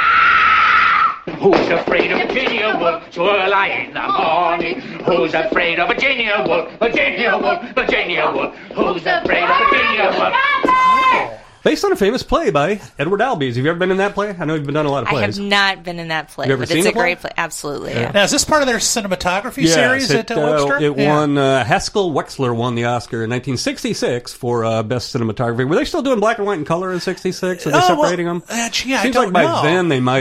Who's afraid of Virginia Woolf? So early in the morning. Who's afraid of Virginia Woolf? Virginia Woolf, Virginia Woolf. Who's afraid of Virginia Woolf? Based on a famous play by Edward Albee. Have you ever been in that play? I know you've been done a lot of I plays. have not been in that play, You ever but seen it's the a play? great play. Absolutely, yeah. Now, is this part of their cinematography Yes, series it, at uh, uh, Webster? it Yeah. won. Uh, Haskell Wexler won the Oscar in nineteen sixty-six for uh, best cinematography. Were they still doing black and white and color in sixty-six? Are they Oh, well, separating them? uh, gee, I Seems don't like by know. then they might have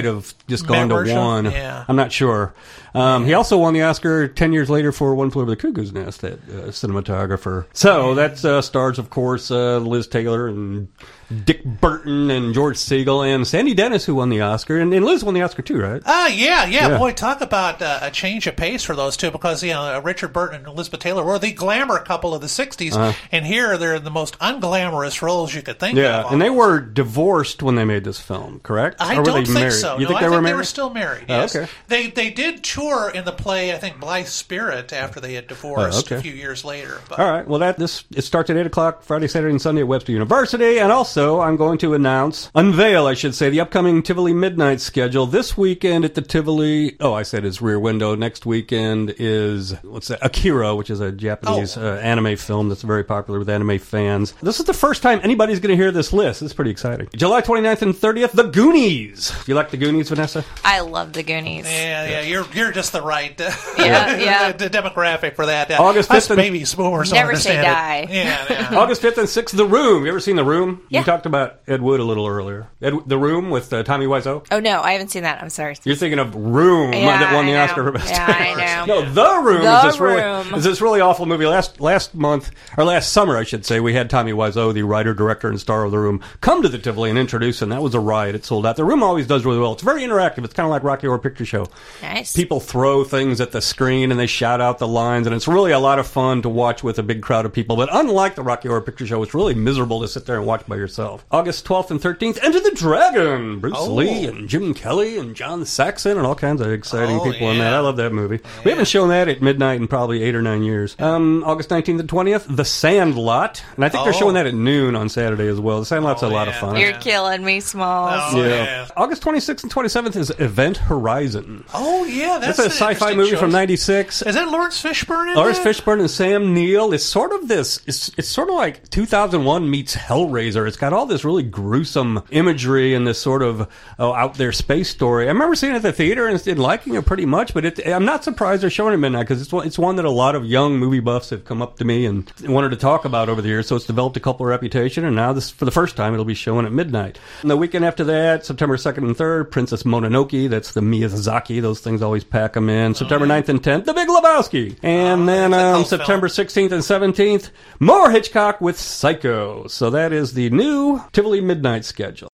just gone Memory to show? one. Yeah. I'm not sure. Um, he also won the Oscar ten years later for One Flew Over the Cuckoo's Nest, that uh, cinematographer. So that uh, stars, of course, uh, Liz Taylor and Dick Burton and George Siegel and Sandy Dennis, who won the Oscar. And, and Liz won the Oscar, too, right? Ah, yeah, yeah, Yeah. Boy, talk about uh, a change of pace for those two, because, you know, uh, Richard Burton and Elizabeth Taylor were the glamour couple of the sixties, Uh-huh. and here they're in the most unglamorous roles you could think Yeah, of. and they were divorced when they made this film, correct? I Or were don't they think married? so. You no, think I they think were married? they were still married. Oh, Yes. okay. They they did tour in the play, I think, Blythe Spirit, after they had divorced Oh, okay. a few years later. But All right. Well, that this it starts at eight o'clock Friday, Saturday, and Sunday at Webster University. And also, I'm going to announce, unveil, I should say, the upcoming Tivoli Midnight schedule. This weekend at the Tivoli, oh, I said it's Rear Window. Next weekend is, what's that? Akira, which is a Japanese Oh. uh, anime film that's very popular with anime fans. This is the first time anybody's going to hear this list. It's pretty exciting. July twenty-ninth and thirtieth, The Goonies. You like The Goonies, Vanessa? I love the Goonies. Yeah, yeah, you're you're just the right uh, Yeah, yeah. the demographic for that. Uh, August us fifth and- baby boomers don't Never say understand die. it. Yeah, yeah. August fifth and sixth, The Room. You ever seen The Room? Yeah. You talked about Ed Wood a little earlier. Ed, The Room with uh, Tommy Wiseau. Oh, no, I haven't seen that. I'm sorry. You're thinking of Room Yeah, that won the I know. Oscar for Best Yeah, I Actress. know. No, The Room The is this Room. really is this really awful movie. Last last month or last summer, I should say, we had Tommy Wiseau, the writer, director, and star of The Room, come to the Tivoli and introduce, and that was a riot. It sold out. The Room always does really well. It's very interactive. It's kind of like Rocky Horror Picture Show. Nice. People throw things at the screen and they shout out the lines, and it's really a lot of fun to watch with a big crowd of people. But unlike the Rocky Horror Picture Show, it's really miserable to sit there and watch by yourself. August twelfth and thirteenth, Enter the Dragon. Bruce Oh. Lee and Jim Kelly and John Saxon and all kinds of exciting Oh, people in that. yeah. I love that movie. We haven't shown that at midnight in probably eight or nine years. Um, August nineteenth and twentieth, The Sandlot. And I think they're Oh. showing that at noon on Saturday as well. The Sandlot's Oh, a lot of yeah. fun. You're killing me, Smalls. Oh, yeah. yeah. August twenty-sixth and twenty-seventh is Event Horizon. Oh, yeah, that's That's a an sci-fi interesting movie choice. from ninety-six. Is that Lawrence Fishburne in Lawrence that? Fishburne and Sam Neill. It's sort of this. It's it's sort of like two thousand one meets Hellraiser. It's got all this really gruesome imagery and this sort of oh, out there space story. I remember seeing it at the theater and, and liking it pretty much. But it, I'm not surprised they're showing it at midnight because it's one, it's one that a lot of young movie buffs have come up to me and wanted to talk about over the years. So it's developed a couple of reputation, and now this for the first time it'll be showing at midnight. And the weekend after that, September second and third, Princess Mononoke. That's the Miyazaki. Those things always pack them in. September ninth and tenth, The Big Lebowski. And then that's a um, cult film. September sixteenth and seventeenth, more Hitchcock with Psycho. So that is the new Tivoli Midnight schedule.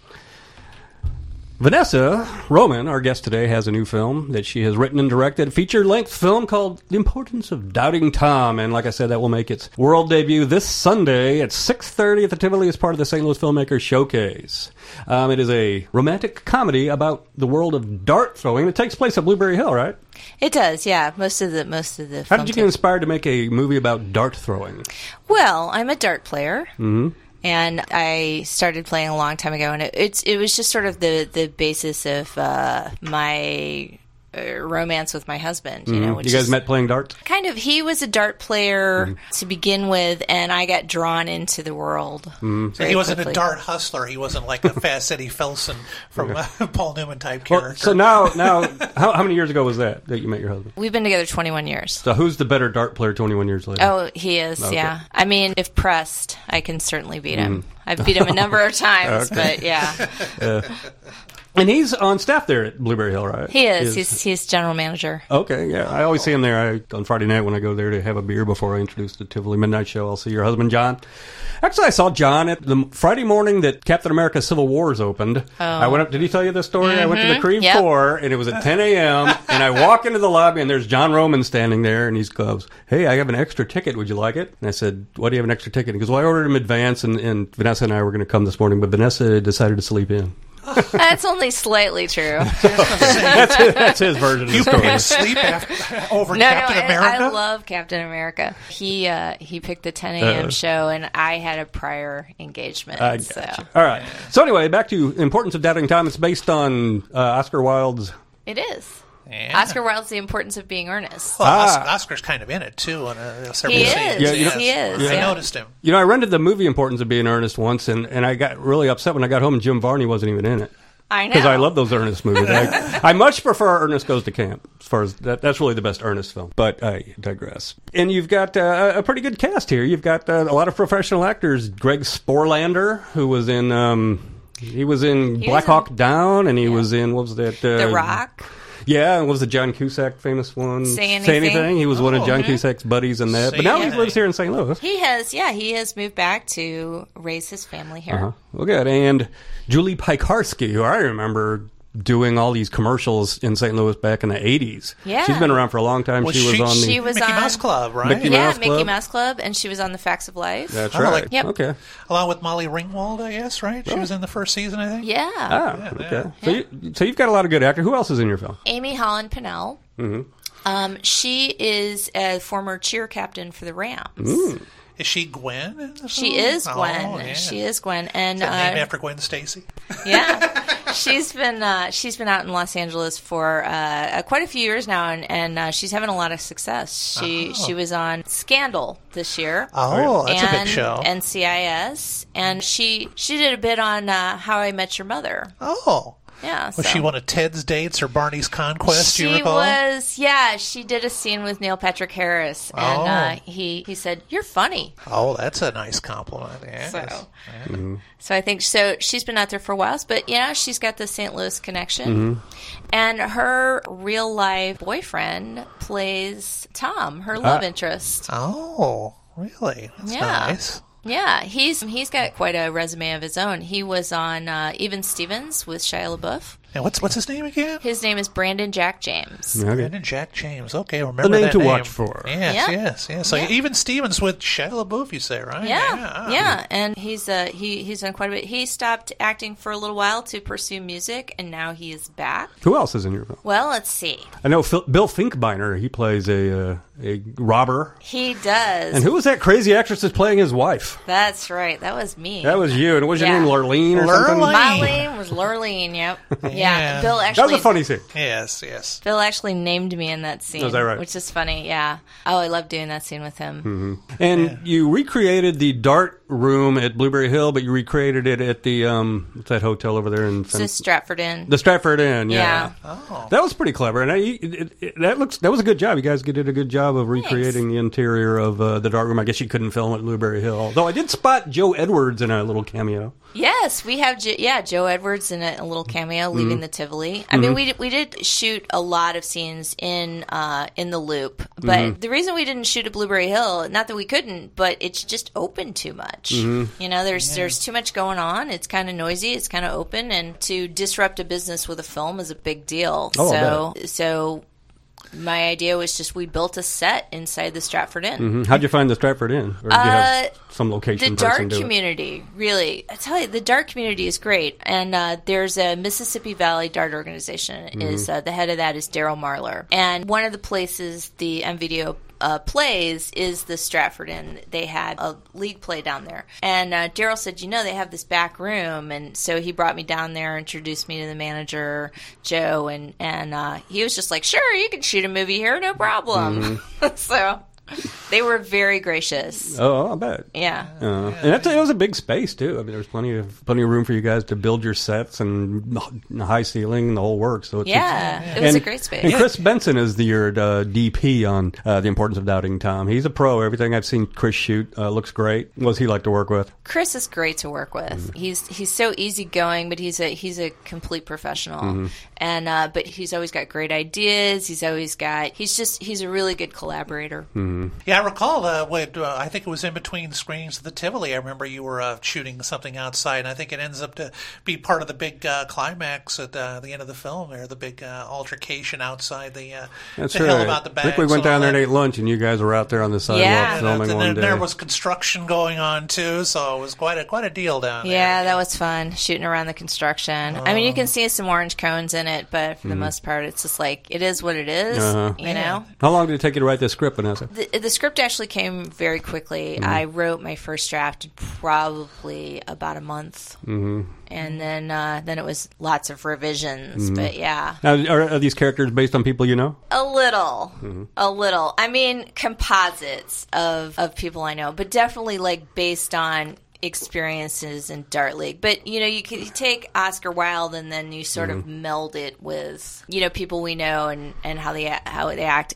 Vanessa Roman, our guest today, has a new film that she has written and directed, a feature-length film called The Importance of Doubting Tom. And like I said, that will make its world debut this Sunday at six thirty at the Tivoli as part of the Saint Louis Filmmakers Showcase. Um, it is a romantic comedy about the world of dart throwing. It takes place at Blueberry Hill, right? It does, yeah. Most of the most of the. How film did you get takes- inspired to make a movie about dart throwing? Well, I'm a dart player. Mm-hmm. And I started playing a long time ago, and it, it's it was just sort of the, the basis of uh, my uh, romance with my husband. You know, which You guys is met playing darts? kind of. He was a dart player Mm-hmm. to begin with, and I got drawn into the world. Mm-hmm. So very he wasn't quickly. a dart hustler. He wasn't like a Fast Eddie Felsen from uh, Paul Newman type Well, character. so now, now, how, how many years ago was that that you met your husband? We've been together twenty-one years. So who's the better dart player twenty-one years later? Oh, he is, Okay. yeah. I mean, if pressed, I can certainly beat him. I've beat him a number of times, Okay. but yeah. Uh, and he's on staff there at Blueberry Hill, right? He is. He's he's general manager. Okay, yeah. I always see him there I, on Friday night when I go there to have a beer before I introduce the Tivoli Midnight Show. I'll see your husband, John. Actually, I saw John at the Friday morning that Captain America Civil Wars opened. Oh. I went up, did he tell you this story? I went to the Mhm. Cream Yep. Four, and it was at ten a.m., and I walk into the lobby, and there's John Roman standing there, and he goes, hey, I have an extra ticket. Would you like it? And I said, why do you have an extra ticket? He goes, well, I ordered him in advance, and, and Vanessa and I were going to come this morning, but Vanessa decided to sleep in. That's only slightly true. that's, his, that's his version of the you story. picked sleep after, over No, Captain no, I- America? I love Captain America. He uh, he picked the ten a.m. Uh, show, and I had a prior engagement. I so gotcha. All right. So anyway, back to Importance of Doubting Tom. It's based on uh, Oscar Wilde's. it is. Yeah. Oscar Wilde's The Importance of Being Earnest. Well, Os- Ah. Oscar's kind of in it, too, on uh, several He scenes. is. Yeah, you know- he is. I yeah. noticed him. You know, I rented the movie Importance of Being Earnest once, and, and I got really upset when I got home and Jim Varney wasn't even in it. I know. Because I love those Ernest movies. I, I much prefer Ernest Goes to Camp. As far as that, that's really the best Ernest film. But I digress. And you've got uh, a pretty good cast here. You've got uh, a lot of professional actors. Greg Sporlander, who was in. Um, He was in He Black was in- Hawk Down, and he was in, what was that? Uh, The Rock. Yeah, and what was the John Cusack famous one? Say Anything? He was one of Oh. John Mhm. Cusack's buddies in that. Say But now he Anything. lives here in Saint Louis. He has, yeah, he has moved back to raise his family here. Uh-huh. Well, good. And Julie Piekarski, who I remember doing all these commercials in Saint Louis back in the eighties. Yeah. She's been around for a long time. Was she was she- on the... She was Mickey on Mouse Club, right? Mickey yeah, Mouse Mickey Club. Mouse Club, and she was on The Facts of Life. That's Oh, right. like- Yep. Okay. Along with Molly Ringwald, I guess, right? She was in the first season, I think. Yeah. Ah, okay. So, you, so you've got a lot of good actors. Who else is in your film? Amy Holland Pinnell. Mm-hmm. Um, she is a former cheer captain for the Rams. Mm. Is she Gwen? in the She film? is Gwen. Oh, yeah. She is Gwen, and Is that named uh, after Gwen Stacy? yeah, she's been uh, she's been out in Los Angeles for uh, uh, quite a few years now, and, and uh, she's having a lot of success. She Oh. she was on Scandal this year. Oh, that's a big and show. N C I S, and she she did a bit on uh, How I Met Your Mother. Oh. Yeah, Was so. she one of Ted's dates or Barney's Conquest, do you She recall? was, yeah. She did a scene with Neil Patrick Harris, and Oh. uh, he he said, "You're funny." Oh, that's a nice compliment. Yes. So, Yeah. Mm-hmm. so I think so. She's been out there for a while, but yeah, she's got the Saint Louis connection, Mm-hmm. and her real life boyfriend plays Tom, her love Ah. interest. Oh, really? That's Yeah. nice. Yeah, he's he's got quite a resume of his own. He was on uh, Even Stevens with Shia LaBeouf. And what's what's his name again? His name is Brandon Jack James. Okay. Brandon Jack James. Okay, remember The name that to name. watch for. Yes, Yeah. yes, yes. So Yeah. even Stevens with Shia LaBeouf, you say, right? Yeah, yeah, and he's uh, he he's done quite a bit. He stopped acting for a little while to pursue music, and now he is back. Who else is in your film? Well, let's see. I know Phil, Bill Finkbeiner. He plays a uh, a robber. He does. And who was that crazy actress that's playing his wife? That's right. That was me. That was you. And what was your Yeah. name? Lurleen or Lurleen. something? Marlene was Lurleen. Yep. Yeah. Yeah. Bill That actually. was a funny scene. Yes, yes. Bill actually named me in that scene. Oh, is that right? Which is funny. Yeah. Oh, I love doing that scene with him. Mm-hmm. And you recreated the Dart room at Blueberry Hill, but you recreated it at the um, what's that hotel over there in It's the Stratford Inn. the Stratford Inn. Yeah, Yeah. Oh. that was pretty clever, and I, it, it, that looks that was a good job. You guys did a good job of recreating the interior of uh, the Dart room. I guess you couldn't film at Blueberry Hill, though. I did spot Joe Edwards in a little cameo. Yes, we have. Jo- yeah, Joe Edwards in a, a little cameo, leaving the Tivoli. I mean, we did, we did shoot a lot of scenes in uh, in the Loop, but the reason we didn't shoot at Blueberry Hill, not that we couldn't, but it's just open too much. You know, there's there's too much going on. It's kind of noisy. It's kind of open, and to disrupt a business with a film is a big deal. Oh, I so so. My idea was just we built a set inside the Stratford Inn. Mm-hmm. How'd you find the Stratford Inn? Or did you have Uh, some location The person Dart do it? community, really. I tell you, the Dart community is great. And uh, there's a Mississippi Valley Dart organization. Mm-hmm. Is uh, the head of that is Daryl Marlar. And one of the places the M V D O uh, plays is the Stratford Inn. They had a league play down there. And uh, Daryl said, you know, they have this back room. And so he brought me down there, introduced me to the manager, Joe, and, and uh, he was just like, sure, you can shoot a movie here, no problem. So they were very gracious. Oh, I bet. Yeah. Uh, and that's, it was a big space too. I mean, there was plenty of plenty of room for you guys to build your sets and the high ceiling and the whole works. So it's, Yeah, it's, it was and, a great space. And Chris Benson is the your uh, D P on uh, The Importance of Doubting Tom. He's a pro. Everything I've seen Chris shoot uh, looks great. What does he like to work with? Chris is great to work with. Mm-hmm. He's he's so easygoing, but he's a he's a complete professional. Mm-hmm. And uh, but he's always got great ideas. He's always got he's just he's a really good collaborator. Mm-hmm. Yeah, I recall uh, when, uh, I think it was in between screenings of the Tivoli. I remember you were uh, shooting something outside, and I think it ends up to be part of the big uh, climax at uh, the end of the film there, the big uh, altercation outside the, uh, That's the right. hill about the I bags. think we went and all down there and that. ate lunch, and you guys were out there on the sidewalk Yeah. filming and one then day. there was construction going on too, so it was quite a quite a deal down there. Yeah, that was fun shooting around the construction. I mean, you can see some orange cones in it, but for the most part, it's just like it is what it is. Mm-hmm. Uh-huh. You know. How long did it take you to write this script, Vanessa? The, the script actually came very quickly. Mm-hmm. I wrote my first draft in probably about a month, Mm-hmm. and then uh, then it was lots of revisions. But yeah, Now, are, are these characters based on people you know? a little, Mm-hmm. a little. I mean, composites of of people I know, but definitely like based on experiences in Dart League. But you know, you could you take Oscar Wilde and then you sort of meld it with you know people we know and, and how they how they act. And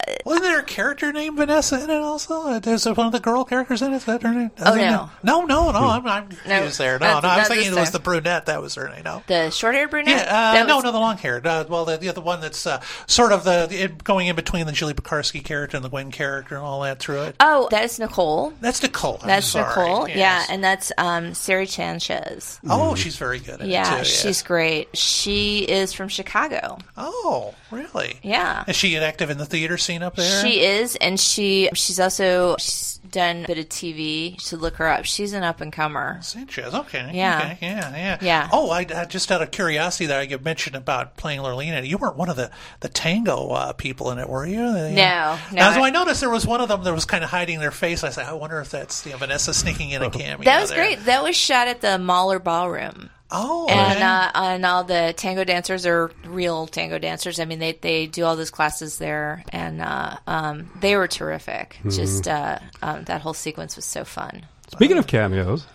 Wasn't there a character named Vanessa in it also? There's one of the girl characters in it. Is that her name? Oh, Is that no. No, no, no. I'm, I'm confused No, there. No, that's- no. I was that's thinking this it was time. the brunette. That was her name. No. The short-haired brunette? Yeah, uh, That no, was- no, the long-haired. Uh, well, the, the other one that's uh, sort of the it, going in between the Julie Pekarsky character and the Gwen character and all that through it. Oh, that's Nicole. That's Nicole. I'm That's sorry. Nicole. Yes. Yeah, and that's um, Sari Sanchez. Oh, she's very good at Yeah, it, too. Yeah. she's great. She is from Chicago. Oh, really? Yeah. Is she active in the theater scene up there? She is, and she she's also she's done a bit of T V. You should look her up. She's an up-and-comer. Sanchez, okay. Yeah. Okay, yeah, yeah. Yeah. Oh, I, I just out of curiosity that I mentioned about playing Lurlene, you weren't one of the, the tango uh, people in it, were you? No, no. Now, so I noticed there was one of them that was kind of hiding their face. I said, I wonder if that's you know, Vanessa sneaking in a cameo. That was there. great. That was shot at the Mahler Ballroom. Oh, and okay. uh, and all the tango dancers are real tango dancers. I mean, they, they do all those classes there, and uh, um, they were terrific. Mhm. Just uh, um, that whole sequence was so fun. Speaking of cameos,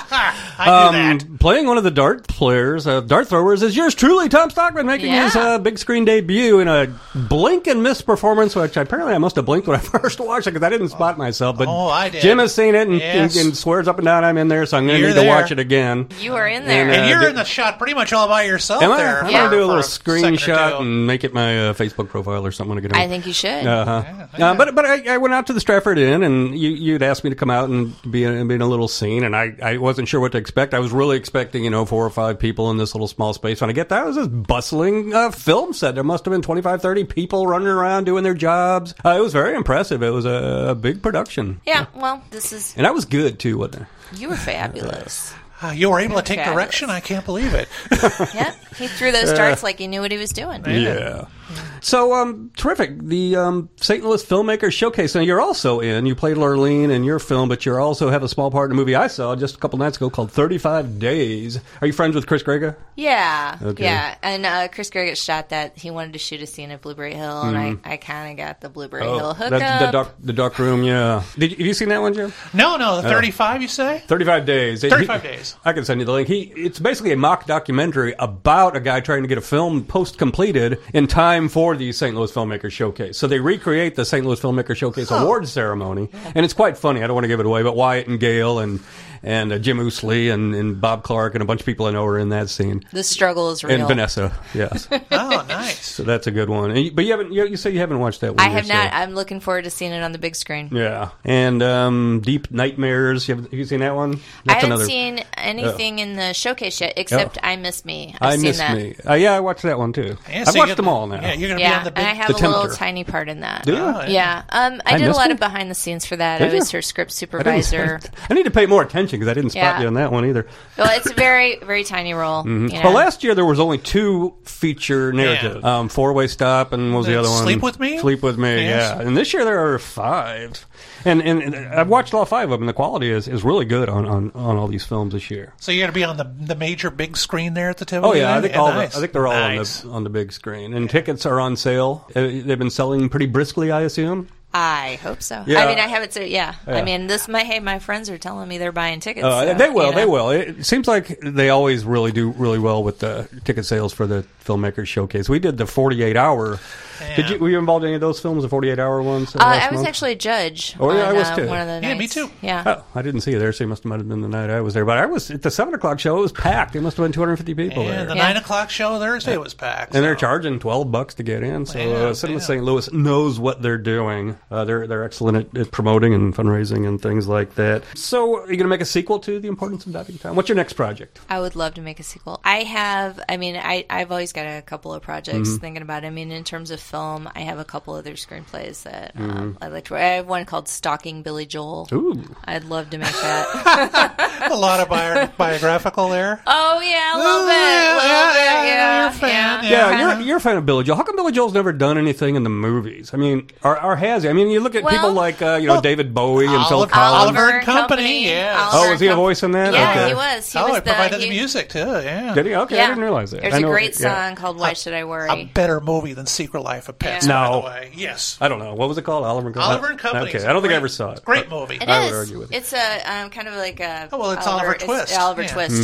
I knew um, playing one of the dart players, uh, dart throwers, is yours truly, Tom Stockman, making Yeah. his uh, big screen debut in a blink and miss performance, which apparently I must have blinked when I first watched it because I didn't spot myself. But Oh, I did. Jim has seen it and, Yes. and, and swears up and down I'm in there, so I'm going to You're need to there. watch it again. You are in there. And, And uh, you're do- in the shot pretty much all by yourself Am I? there. I'm for- going to do a for little second or screenshot two. and make it my uh, Facebook profile or something when I get home. I think you should. Uh-huh. Uh, but but I, I went out to the Stratford Inn, and you, you'd asked me to come out and be in, be in a little scene, and I, I wasn't sure what to expect. I was really expecting, you know, four or five people in this little small space. When I get there, it was this bustling uh, film set. There must have been twenty-five, thirty people running around doing their jobs. Uh, it was very impressive. It was a, a big production. Yeah, well, this is... And I was good, too, wasn't I? You were fabulous. Uh, you were able to take Fabulous. direction? I can't believe it. Yep, he threw those darts like he knew what he was doing. Yeah. So, um, terrific. The um, Saint Louis Filmmakers Showcase. Now, you're also in. You played Lurlene in your film, but you also have a small part in a movie I saw just a couple nights ago called thirty-five days. Are you friends with Chris Grega? Yeah, Okay. yeah. And uh, Chris Greggett shot that. He wanted to shoot a scene at Blueberry Hill, and Mhm. I, I kind of got the Blueberry Hill hookup. that, the, dark, the dark room, yeah. Did you, have you seen that one, Jim? No, no, the Oh. thirty-five, you say? thirty-five days. thirty-five He- days. I can send you the link. He, it's basically a mock documentary about a guy trying to get a film post-completed in time for the Saint Louis Filmmakers Showcase. So they recreate the Saint Louis Filmmakers Showcase Huh. awards ceremony, and it's quite funny. I don't want to give it away, but Wyatt and Gail and and uh, Jim Ousley and, and Bob Clark and a bunch of people I know are in that scene. The struggle is real. And Vanessa, yes. Oh, nice. So that's a good one. And you- But you haven't. You, you say you haven't watched that one. I have yourself. not. I'm looking forward to seeing it on the big screen. Yeah, and um, Deep Nightmares. You have, have you seen that one? I That's haven't another- seen anything in the showcase yet, except I Miss Me. I've I seen Miss that. Me. Uh, yeah, I watched that one too. Yeah, I've so watched you- them all now. Yeah, you're going to Yeah, be on the big... and I have The a little Tempter. tiny part in that. Do you? Oh, Yeah, um, I, I did a missed lot it? of behind the scenes for that. Did I was you? her script I, didn't- supervisor. I need to pay more attention because I didn't spot Yeah. you on that one either. Well, it's a very, very tiny role. Mhm. You know? Well, last year there was only two feature narratives: um, Four Way Stop and what was the, The other one? Sleep With Me? Sleep with Me. Yes. Yeah, and this year there are five, and, and and I've watched all five of them. And the quality is, is really good on, on, on all these films this year. So you're going to be on the the major big screen there at the Tivoli? Oh yeah, I think all nice. the, I think they're all Nice. on the on the big screen, and tickets are on sale. Uh, they've been selling pretty briskly, I assume. I hope so. Yeah. I mean, I haven't. So, yeah. Yeah. I mean, this. My hey, my friends are telling me they're buying tickets. Uh, so, they will. you know. They will. It seems like they always really do really well with the ticket sales for the Filmmakers Showcase. We did the forty-eight hour. Did you? Were you involved in any of those films, the forty-eight hour ones? Uh, last I was month? actually a judge. Oh, yeah, on, I was uh, too. One of the Yeah, me nights. too. Yeah. Oh, I didn't see you there, so you must have might have been the night I was there. But I was at the seven o'clock show. It was packed. It must have been two hundred fifty people And there. the Yeah. nine o'clock show Thursday was packed. And they're so- charging twelve bucks to get in. So Yeah, uh, Cinema yeah. Saint Louis knows what they're doing. Uh, they're they're excellent at, at promoting and fundraising and things like that. So, are you going to make a sequel to The Importance of Diving Time? What's your next project? I would love to make a sequel. I have, I mean, I, I've always got a couple of projects Mhm. thinking about it. I mean, in terms of film, I have a couple other screenplays that Mhm. um, I'd like to I have one called Stalking Billy Joel. Ooh. I'd love to make that. a lot of bio- biographical there. Oh, yeah, a little Oh, bit. yeah, a little yeah, bit, yeah, yeah. you're a fan, yeah. Yeah, you're you're a fan of Billy Joel. How come Billy Joel's never done anything in the movies? I mean, or, or has he? I mean, you look at Well- people like uh, you know well, David Bowie and Phil Oliver, Collins. Oliver and Company, yeah. Oh, was he a voice in that? Yeah, Okay. he was. He oh, was he provided the, the he- music too. Yeah. Did he? Okay, Yeah. I didn't realize that. There's I a know- great song yeah. called Why Should I Worry? A better movie than Secret Life of Pets. Yeah. By No. the way, yes. I don't know. What was it called? Oliver and Company? Oliver and Company. Okay, It's I don't think I great- ever saw it. Great but movie. It I is. would argue with you. It's a um, kind of like a. Oh, well, it's Oliver it's Twist. Oliver Yeah. Twist, Mhm. yeah.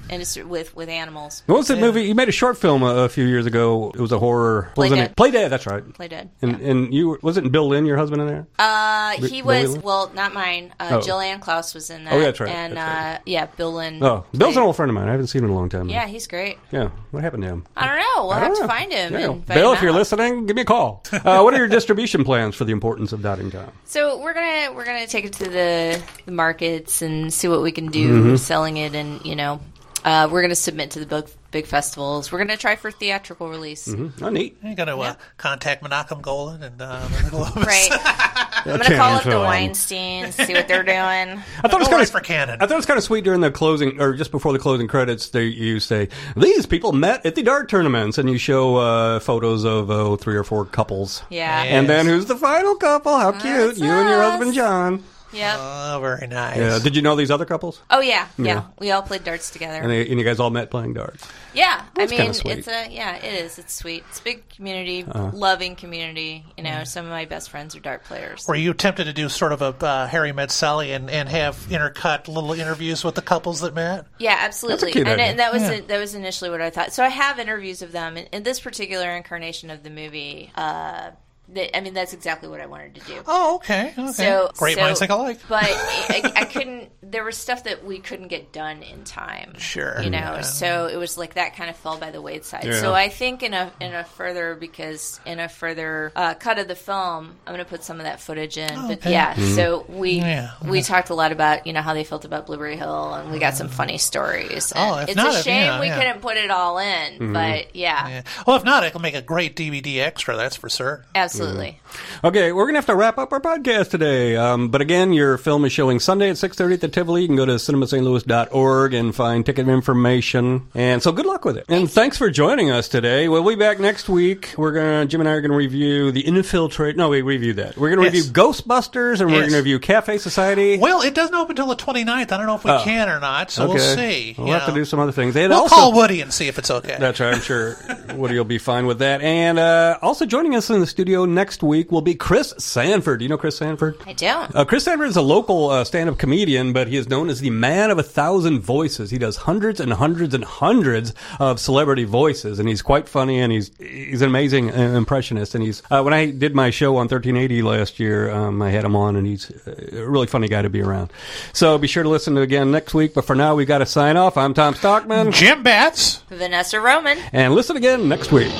and it's with with animals. What was that movie? You made a short film a, a few years ago. It was a horror. Play wasn't Dead. it? Play Dead. That's right. Play Dead. And and you wasn't Bill Lynn your husband in there? Uh, B- he Billy was Lynn? well, not mine. Uh, Oh. Jill Ann Klaus was in that. Oh, that's right. And That's uh, yeah, Bill Lynn. Oh, Bill's played- an old friend of mine. I haven't seen him in a long time. Yeah, he's great. Yeah. What happened to him? I don't know. We'll I have don't to know. find him. Yeah. And invite Bill, him if you're out. listening, give me a call. Uh, what are your distribution plans for the importance of Doubting Tom? So we're gonna we're gonna take it to the the markets and see what we can do Mhm. selling it, and you know, uh, we're gonna submit to the big big festivals. We're gonna try for theatrical release. Mm-hmm. Oh, neat. You're going to uh, contact Menachem Golan and uh, the Globus. Right. I'm gonna call up the Weinsteins, see what they're doing. I thought it was Go kind right of for canon. I thought it was kind of sweet during the closing, or just before the closing credits. They you say these people met at the dart tournaments, and you show uh, photos of oh, three or four couples. Yeah. And then who's the final couple? How cute! You and your husband John. Yep. Oh, very nice. Yeah. Did you know these other couples? Oh yeah, yeah, Yeah. We all played darts together. And, they, and you guys all met playing darts. Yeah, That's I mean, kinda sweet. it's a yeah, it is. It's sweet. It's a big community, Uh-huh. loving community. You know, some of my best friends are dart players. Were you tempted to do sort of a uh, Harry Met Sally and, and have intercut little interviews with the couples that met? Yeah, absolutely. cute and, idea. and that was Yeah. that was initially what I thought. So I have interviews of them in, in this particular incarnation of the movie. Uh, that, I mean, that's exactly what I wanted to do. Oh, okay. okay. So Great so- minds think alike. But I, I couldn't. There was stuff that we couldn't get done in time. Sure. You know, Yeah. so it was like that kind of fell by the wayside. Yeah. So I think in a in a further because in a further uh, cut of the film, I'm going to put some of that footage in. Oh, but okay. yeah, Mhm. so we Yeah. we talked a lot about you know how they felt about Blueberry Hill, and we got some funny stories. Oh, And if it's not, a if- shame yeah, we yeah. couldn't put it all in, Mhm. but yeah, Yeah. Well, if not, it'll make a great D V D extra, that's for certain. absolutely. Okay, we're going to have to wrap up our podcast today. Um, but again, your film is showing Sunday at six thirty at the Tivoli. You can go to cinema st louis dot org and find ticket information. And so good luck with it. And thanks for joining us today. We'll be back next week. We're going to, Jim and I are going to review The Infiltrate. No, we reviewed that. We're going to Yes. review Ghostbusters, and we're Yes. going to review Cafe Society. Well, it doesn't open until the twenty-ninth. I don't know if we Oh. can or not, so we'll Okay. see. We'll you have to know. do some other things. And We'll also, call Woody and see if it's okay. That's right. I'm sure Woody will be fine with that. And uh, also joining us in the studio next week will be Chris Sanford. Do you know Chris Sanford? I don't. Uh, Chris Sanford is a local uh, stand-up comedian, but he is known as the man of a thousand voices. He does hundreds and hundreds and hundreds of celebrity voices, and he's quite funny, and he's he's an amazing uh, impressionist. And he's uh, when I did my show on thirteen eighty last year, um, I had him on, and he's a really funny guy to be around. So be sure to listen to again next week. But for now, we got to sign off. I'm Tom Stockman, Jim Batts, Vanessa Roman, and listen again next week.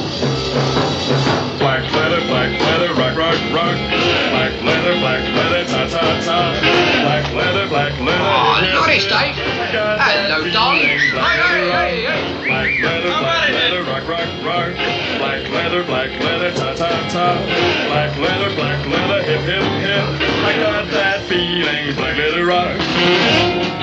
Black leather, black leather, rock, rock, rock. Black leather, black leather, ta, ta, ta. Black leather, black leather. Oh, nice, Dave. Hello, darling. Hey, hey, hey, hey. Black leather, black leather, rock, rock, rock. Black leather, black leather, ta, ta, ta. Black leather, black leather, hip, hip, hip. I got that feeling, black leather rock.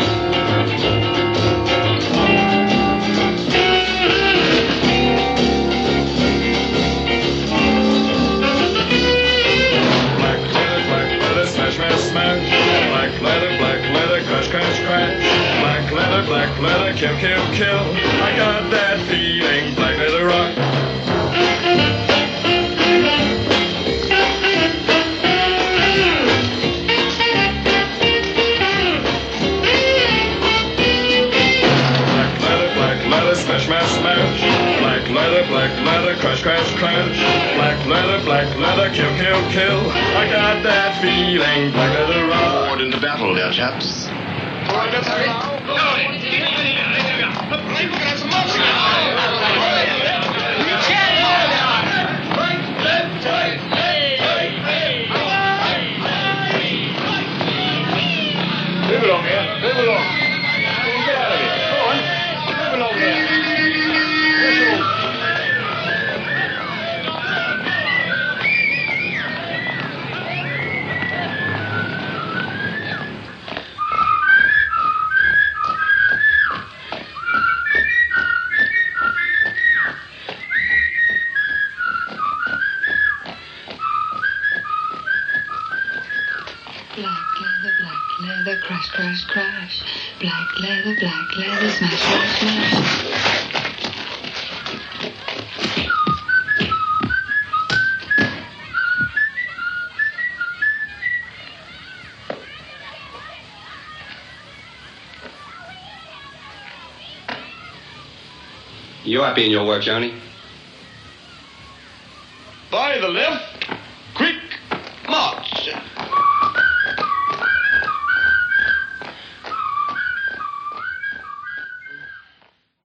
Smash, smash, smash. Black leather, black leather, crash, crash, crash. Black leather, black leather, kill, kill, kill. I got that feeling, black leather rock. Black leather, black leather, smash, smash, smash. Black leather, black leather, crash, crash, crash. Black leather, black leather, kill, kill, kill. I got that feeling, black leather rock. Forward into battle, dear chaps. Move along here, move along. Get out of here. Go on, move along here. Push along. Black leather, black leather, crash, crash, crash. Black leather, black leather, smash, smash, smash. You happy in your work, Johnny? By the lift.